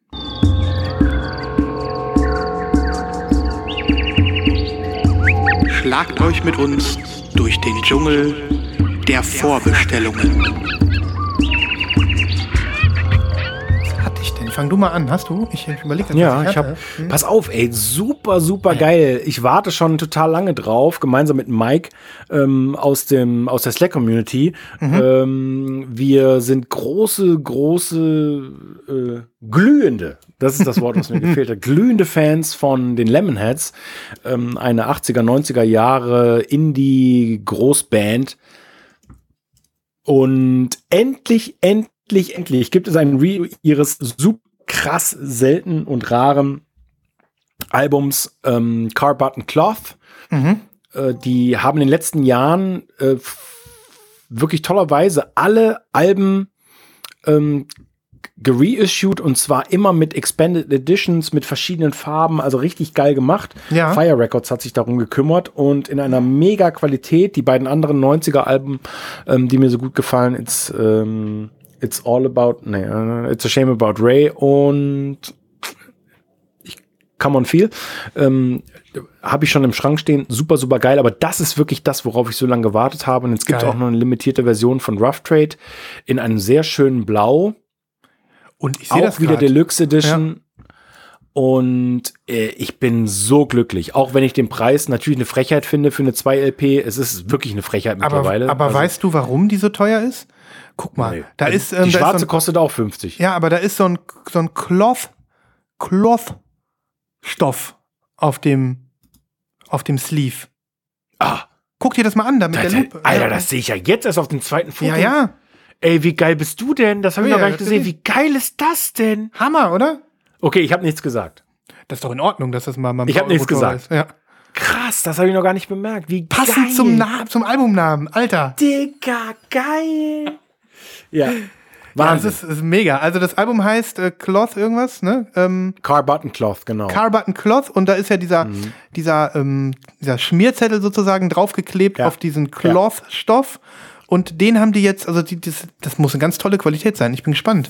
Schlagt euch mit uns durch den Dschungel der Vorbestellungen. Was hatte ich denn? Fang du mal an. Hast du? Ich überlege gerade, Ja, was ich habe. hatte. Hm? Pass auf, ey, super, super geil. Ich warte schon total lange drauf, gemeinsam mit Mike ähm, aus dem aus der Slack-Community. Mhm. Ähm, wir sind große, große, äh, glühende. Das ist das Wort, was mir gefehlt hat. Glühende Fans von den Lemonheads, ähm, eine achtziger, neunziger Jahre Indie-Großband. Und endlich, endlich, endlich gibt es ein Review ihres super krass selten und raren Albums ähm, Car Button Cloth. Mhm. Äh, die haben in den letzten Jahren äh, f- wirklich tollerweise alle Alben ähm, gereissued und zwar immer mit Expanded Editions, mit verschiedenen Farben, also richtig geil gemacht. Ja. Fire Records hat sich darum gekümmert und in einer mega Qualität. Die beiden anderen neunziger Alben, ähm, die mir so gut gefallen, it's, ähm, it's all about, nee, uh, It's a Shame About Ray und ich Come on Feel, ähm, habe ich schon im Schrank stehen, super, super geil, aber das ist wirklich das, worauf ich so lange gewartet habe. Und jetzt gibt es Geil. auch noch eine limitierte Version von Rough Trade in einem sehr schönen Blau. Und ich sehe Auch das wieder grad. Deluxe Edition. Und äh, ich bin so glücklich. Auch wenn ich den Preis natürlich eine Frechheit finde für eine zwei L P. Es ist wirklich eine Frechheit Aber, mittlerweile. aber Also, weißt du, warum die so teuer ist? Guck mal, nee. da Also ist ähm, die da schwarze ist so ein, kostet auch fünfzig. ja, aber da ist so ein so ein Cloth Cloth Stoff auf dem auf dem Sleeve. Ah, Guck dir das mal an, da mit das, der Lupe. Alter, ja. das sehe ich ja jetzt erst auf dem zweiten Foto. Ja, ja, Ey, wie geil bist du denn? Das habe ich Ja, noch gar nicht gesehen. natürlich. Wie geil ist das denn? Hammer, oder? Okay, ich habe nichts gesagt. Das ist doch in Ordnung, dass das mal mal ein Ich hab paar nichts Euro teuer gesagt. ist. Ja. Krass, das habe ich noch gar nicht bemerkt. Wie Passend geil. zum Na zum Albumnamen, Alter. Digga, geil. Ja, Ja, Wahnsinn. das ist, ist mega. Also das Album heißt äh, Cloth irgendwas, ne? Ähm, Car Button Cloth, genau. Car Button Cloth und da ist ja dieser, Mhm. dieser, ähm, dieser Schmierzettel sozusagen draufgeklebt Ja. auf diesen Cloth-Stoff und den haben die jetzt, also die, das, das muss eine ganz tolle Qualität sein. Ich bin gespannt.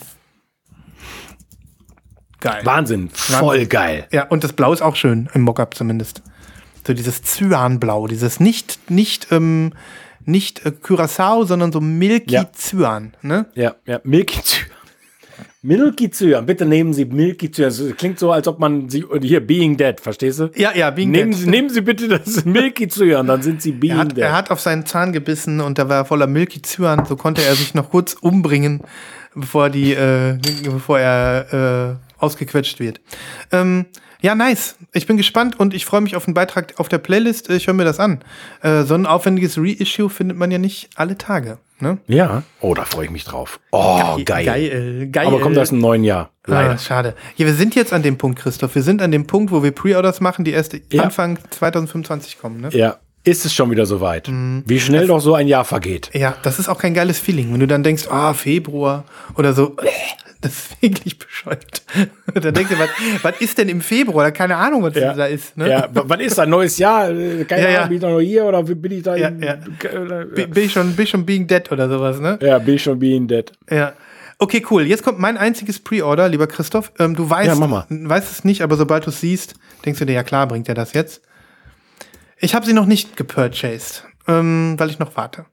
Geil. Wahnsinn, voll Wahnsinn. geil. Ja, und das Blau ist auch schön, im Mockup zumindest. So dieses Cyanblau, dieses nicht, nicht, ähm, nicht äh, Curaçao, sondern so Milky Ja. Cyan, ne? Ja, ja, Milky Cyan. Milky Cyan, bitte nehmen Sie Milky Cyan. Das klingt so, als ob man sie, hier, Being Dead, verstehst du? Ja, ja, Being nehmen Dead. Sie, nehmen Sie bitte das Milky Cyan, dann sind Sie Being er hat, Dead. Er hat auf seinen Zahn gebissen und da war voller Milky Cyan, so konnte er sich noch kurz umbringen, bevor die, äh, bevor er äh, ausgequetscht wird. Ähm, ja, nice. Ich bin gespannt und ich freue mich auf den Beitrag auf der Playlist. Ich höre mir das an. Äh, so ein aufwendiges Reissue findet man ja nicht alle Tage. Ne? Ja. Oh, da freue ich mich drauf. Oh, geil. Geil, geil. Aber kommt das im neuen Jahr. Leider. Ah, schade. Ja, wir sind jetzt an dem Punkt, Christoph. Wir sind an dem Punkt, wo wir Pre-Orders machen, die erst Ja. Anfang zwanzig fünfundzwanzig kommen. Ne? Ja. Ist es schon wieder soweit? Mhm. Wie schnell doch so ein Jahr vergeht. Ja, das ist auch kein geiles Feeling, wenn du dann denkst, ah, Februar oder so. Das ist wirklich bescheuert. Da denkst du, was, was ist denn im Februar? Keine Ahnung, was Ja. da ist. Ne? Ja, w- wann ist da? Neues Jahr? Keine Ja, ja. Ahnung, bin ich noch hier oder bin ich da? Ja, in, ja. Äh, Bin bin ich schon, bin ich schon Being Dead oder sowas, ne? Ja, bin ich schon Being Dead. Ja. Okay, cool. Jetzt kommt mein einziges Pre-Order, lieber Christoph. Ähm, du weißt, Ja, mach mal. weißt es nicht, aber sobald du es siehst, denkst du dir, ja klar, bringt er das jetzt. Ich habe sie noch nicht gepurchased, ähm, weil ich noch warte.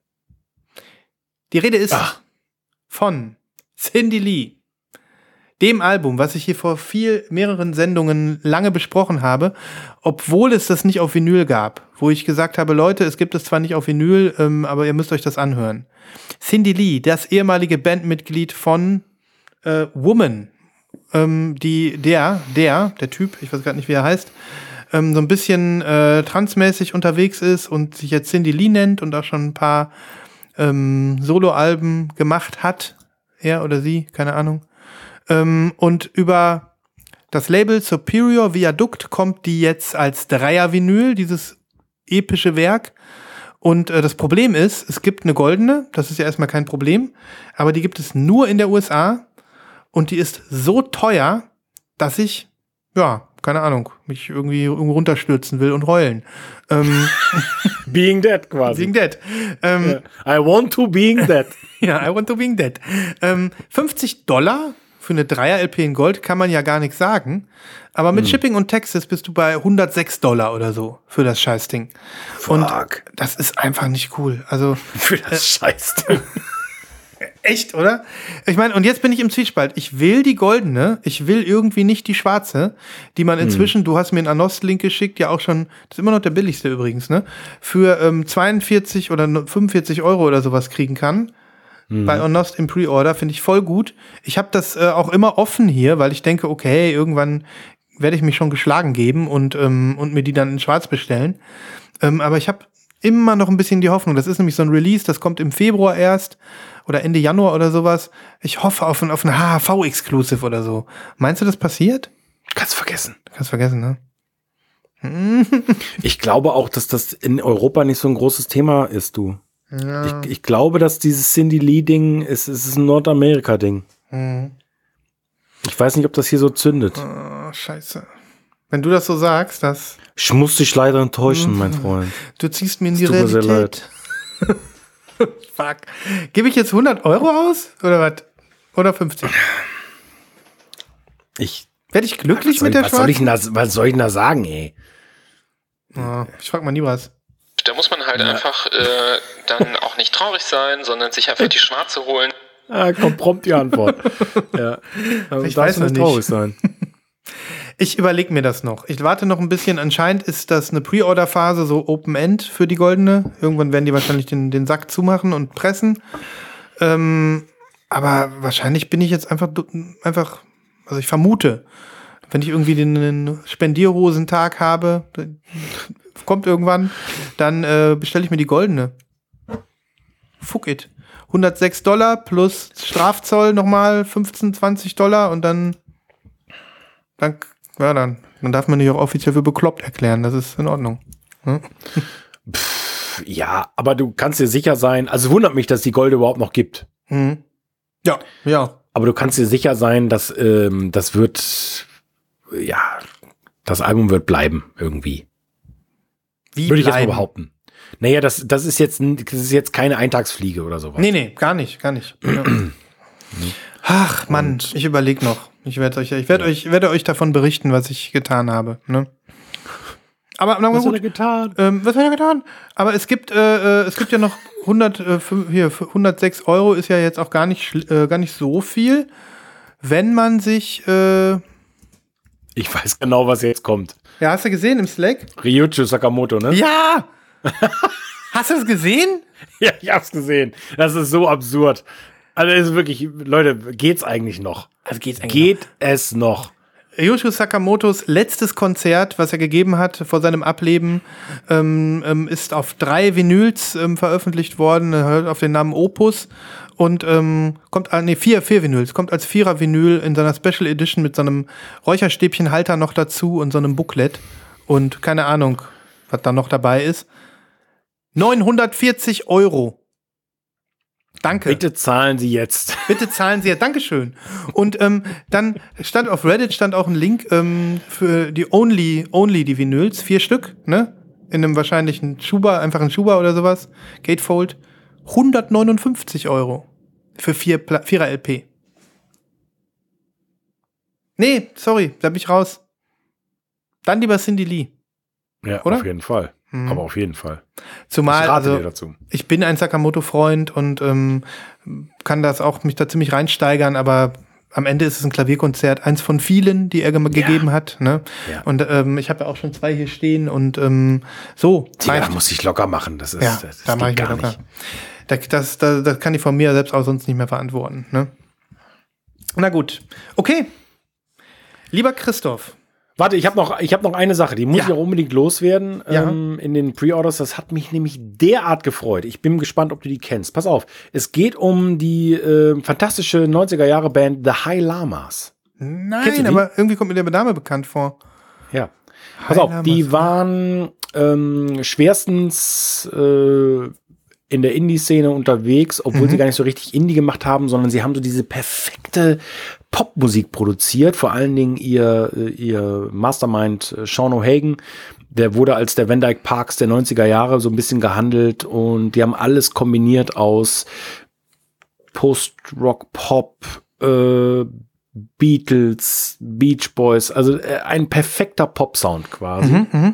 Die Rede ist Ach. von Cindy Lee, dem Album, was ich hier vor viel, mehreren Sendungen lange besprochen habe, obwohl es das nicht auf Vinyl gab, wo ich gesagt habe, Leute, es gibt es zwar nicht auf Vinyl, ähm, aber ihr müsst euch das anhören. Cindy Lee, das ehemalige Bandmitglied von äh, Woman, ähm, die, der, der, der Typ, ich weiß gerade nicht, wie er heißt, ähm, so ein bisschen äh, transmäßig unterwegs ist und sich jetzt Cindy Lee nennt und auch schon ein paar ähm, Soloalben gemacht hat, er oder sie, keine Ahnung. Ähm, und über das Label Superior Viaduct kommt die jetzt als Dreier-Vinyl, dieses epische Werk. Und äh, das Problem ist, es gibt eine goldene, das ist ja erstmal kein Problem, aber die gibt es nur in der U S A und die ist so teuer, dass ich, ja, keine Ahnung, mich irgendwie irgendwo runterstürzen will und heulen. Ähm, Being Dead quasi. Being Dead. Ähm, I want to Being Dead. Ja, I want to Being Dead. Ähm, fünfzig Dollar für eine Dreier-L P in Gold kann man ja gar nichts sagen. Aber mit hm. Shipping und Taxes bist du bei hundertsechs Dollar oder so für das Scheißding. Fuck. Und das ist einfach nicht cool. Also für das äh, Scheißding. Echt, oder? Ich meine, und jetzt bin ich im Zwiespalt. Ich will die goldene, ich will irgendwie nicht die schwarze, die man inzwischen, hm. du hast mir einen Anost-Link geschickt, ja auch schon, das ist immer noch der billigste übrigens, ne? Für ähm, zweiundvierzig oder fünfundvierzig Euro oder sowas kriegen kann. Mhm. Bei Anost im Pre-Order, finde ich voll gut. Ich habe das äh, auch immer offen hier, weil ich denke, okay, irgendwann werde ich mich schon geschlagen geben und, ähm, und mir die dann in schwarz bestellen. Ähm, aber ich habe immer noch ein bisschen die Hoffnung. Das ist nämlich so ein Release, das kommt im Februar erst oder Ende Januar oder sowas. Ich hoffe auf ein, auf ein H H V-Exclusive oder so. Meinst du, das passiert? Kannst vergessen. Kannst vergessen, ne? Ich glaube auch, dass das in Europa nicht so ein großes Thema ist, du. Ja. Ich, ich glaube, dass dieses Cindy Lee-Ding ist, es ist ein Nordamerika-Ding. Mhm. Ich weiß nicht, ob das hier so zündet. Oh, scheiße. Wenn du das so sagst, das... Ich muss dich leider enttäuschen, mhm. mein Freund. Du ziehst mir in die das tut Realität. mir sehr leid. Fuck. Gebe ich jetzt hundert Euro aus? Oder was? Oder fünfzig? Ich... Werde ich glücklich soll, mit der was Schwarzen? Soll ich denn da, was soll ich denn da sagen, ey? Oh, ich frag mal nie was. Da muss man halt ja. einfach äh, dann auch nicht traurig sein, sondern sich einfach die Schwarze holen. Ah, kommt prompt die Antwort. Ja. Also ich weiß noch nicht. Traurig sein. Ich überlege mir das noch. Ich warte noch ein bisschen. Anscheinend ist das eine Pre-Order-Phase, so Open-End für die goldene. Irgendwann werden die wahrscheinlich den, den Sack zumachen und pressen. Ähm, aber wahrscheinlich bin ich jetzt einfach, einfach, also ich vermute, wenn ich irgendwie den, den Spendierhosentag habe, kommt irgendwann, dann äh, bestelle ich mir die goldene. Fuck it. hundertsechs Dollar plus Strafzoll nochmal fünfzehn, zwanzig Dollar und dann, dann, ja, dann, dann darf man dich auch offiziell für bekloppt erklären. Das ist in Ordnung. Hm? Pff, ja, aber du kannst dir sicher sein, also wundert mich, dass die Golde überhaupt noch gibt. Mhm. Ja, ja. Aber du kannst dir sicher sein, dass ähm, das wird, ja, das Album wird bleiben irgendwie. Wie Würde ich bleiben? jetzt mal behaupten. Naja, das, das ist jetzt, das ist jetzt keine Eintagsfliege oder sowas. Nee, nee, gar nicht, gar nicht. Ja. Ach, Mann, und ich überlege noch. Ich werde euch, ich werde ja. euch, werde euch davon berichten, was ich getan habe. Ne? Aber na, was gut. hat er getan? Ähm, was hat er getan? Aber es gibt, äh, es gibt ja noch hundert, äh, hier hundertsechs Euro ist ja jetzt auch gar nicht, äh, gar nicht so viel. wenn man sich äh, Ich weiß genau, was jetzt kommt. ja, hast du gesehen im Slack? Ryuichi Sakamoto, ne? Ja! Hast du es gesehen? Ja, ich hab's gesehen. Das ist so absurd. Also, es ist wirklich, Leute, geht's eigentlich noch? Also geht's eigentlich Geht es noch? Ryuichi Sakamotos letztes Konzert, was er gegeben hat vor seinem Ableben, ähm, ähm, ist auf drei Vinyls ähm, veröffentlicht worden, er hört auf den Namen Opus und ähm, kommt, äh, nee, vier, vier Vinyls, kommt als Vierer-Vinyl in seiner Special Edition mit so einem Räucherstäbchenhalter noch dazu und so einem Booklet und keine Ahnung, was da noch dabei ist. neunhundertvierzig Euro. Danke. Bitte zahlen Sie jetzt. Bitte zahlen Sie ja. Dankeschön. Und ähm, dann stand auf Reddit stand auch ein Link ähm, für die Only, Only die Vinyls, vier Stück, ne? In einem wahrscheinlichen Schuber, einfach ein Schuber oder sowas. Gatefold. hundertneunundfünfzig Euro. Für vier Pla- Vierer-L P. Nee, sorry, da bin ich raus. Dann lieber Cindy Lee. Ja, Oder? auf jeden Fall. Hm. Aber auf jeden Fall. Zumal, ich rate also, dir dazu. Ich bin ein Sakamoto-Freund und ähm, kann das auch mich da ziemlich reinsteigern, aber am Ende ist es ein Klavierkonzert, eins von vielen, die er ge- gegeben hat. Ne? Ja. Und ähm, ich habe ja auch schon zwei hier stehen und ähm, so. Ja, da muss ich locker machen. Das ist, ja, das da mache ich gar mir locker. nicht. Das, das, das, das kann ich von mir selbst auch sonst nicht mehr verantworten. Ne? Na gut. Okay. Lieber Christoph. Warte, ich habe noch, ich hab noch eine Sache, die muss Ja. ich auch unbedingt loswerden Ja. ähm, in den Pre-Orders. Das hat mich nämlich derart gefreut. Ich bin gespannt, ob du die kennst. Pass auf, es geht um die äh, fantastische neunziger-Jahre-Band The High Lamas. Kennst du Nein, die? aber irgendwie kommt mir der Name bekannt vor. Ja. Pass High auf, Lamas, die ja. waren ähm, schwerstens äh, in der Indie-Szene unterwegs, obwohl Mhm. sie gar nicht so richtig Indie gemacht haben, sondern sie haben so diese perfekte Popmusik produziert. Vor allen Dingen ihr, äh, ihr Mastermind äh, Sean O'Hagan, der wurde als der Van Dyke Parks der neunziger Jahre so ein bisschen gehandelt und die haben alles kombiniert aus Post-Rock, Pop, äh, Beatles, Beach Boys, also äh, ein perfekter Pop-Sound quasi. Mhm, mhm.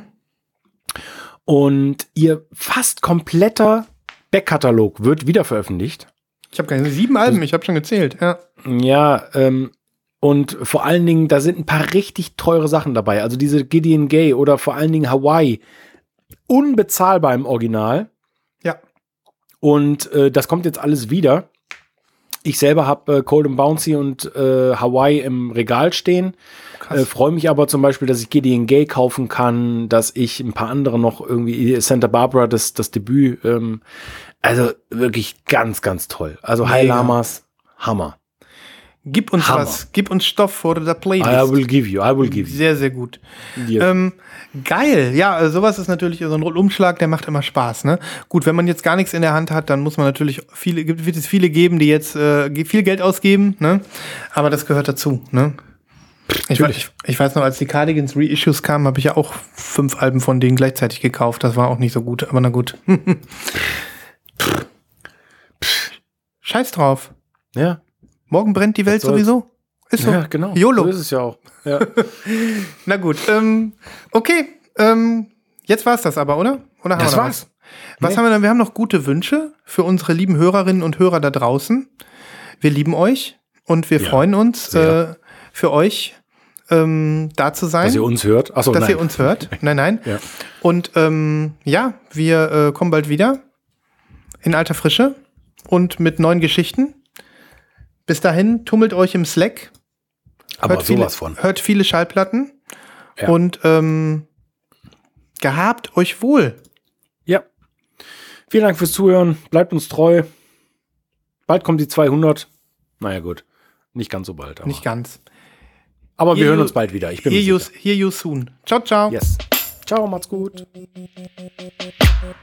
Und ihr fast kompletter Backkatalog wird wiederveröffentlicht. Ich habe keine sieben Alben, ich habe schon gezählt. Ja. Ja, ähm, und vor allen Dingen, da sind ein paar richtig teure Sachen dabei. Also diese Gideon Gay oder vor allen Dingen Hawaii. Unbezahlbar im Original. Ja. Und äh, das kommt jetzt alles wieder. Ich selber habe äh, Cold and Bouncy und äh, Hawaii im Regal stehen. Äh, Freue mich aber zum Beispiel, dass ich Gideon Gay kaufen kann, dass ich ein paar andere noch irgendwie, Santa Barbara, das, das Debüt. Ähm, also wirklich ganz, ganz toll. Also High Mega. Lamas, Hammer. Gib uns Hammer. was, gib uns Stoff vor der Playlist. I will give you, I will give you. Sehr, sehr gut. Ja. Ähm, geil, ja, also sowas ist natürlich so ein Rundumschlag, der macht immer Spaß, ne? Gut, wenn man jetzt gar nichts in der Hand hat, dann muss man natürlich viele, gibt- wird es viele geben, die jetzt äh, ge- viel Geld ausgeben, ne? Aber das gehört dazu, ne? Ich, weiß- ich, ich weiß noch, als die Cardigans Reissues kamen, habe ich ja auch fünf Alben von denen gleichzeitig gekauft. Das war auch nicht so gut, aber na gut. Scheiß drauf. Ja, Morgen brennt die Welt Was soll's? sowieso. Ist so. ja, genau. YOLO. So ist es ja auch. Ja. Na gut, ähm, okay. Ähm, jetzt war's das aber, oder? Oder haben Das wir noch war's. Was, was Nee. haben wir denn? Wir haben noch gute Wünsche für unsere lieben Hörerinnen und Hörer da draußen. Wir lieben euch und wir Ja, freuen uns, sehr. äh, für euch ähm, da zu sein. Dass ihr uns hört. Achso, dass nein. ihr uns hört. Nein, nein. Ja. Und ähm, ja, wir äh, kommen bald wieder in alter Frische und mit neuen Geschichten. Bis dahin, tummelt euch im Slack. Aber hört viele, sowas von. Hört viele Schallplatten. Ja. Und ähm, gehabt euch wohl. Ja. Vielen Dank fürs Zuhören. Bleibt uns treu. Bald kommt die zweihundert. Naja, gut. Nicht ganz so bald. Aber, Nicht ganz. aber wir Hear hören you- uns bald wieder. Ich bin Hear mir you, sicher. hear you soon. Ciao, ciao. Yes. Ciao, macht's gut.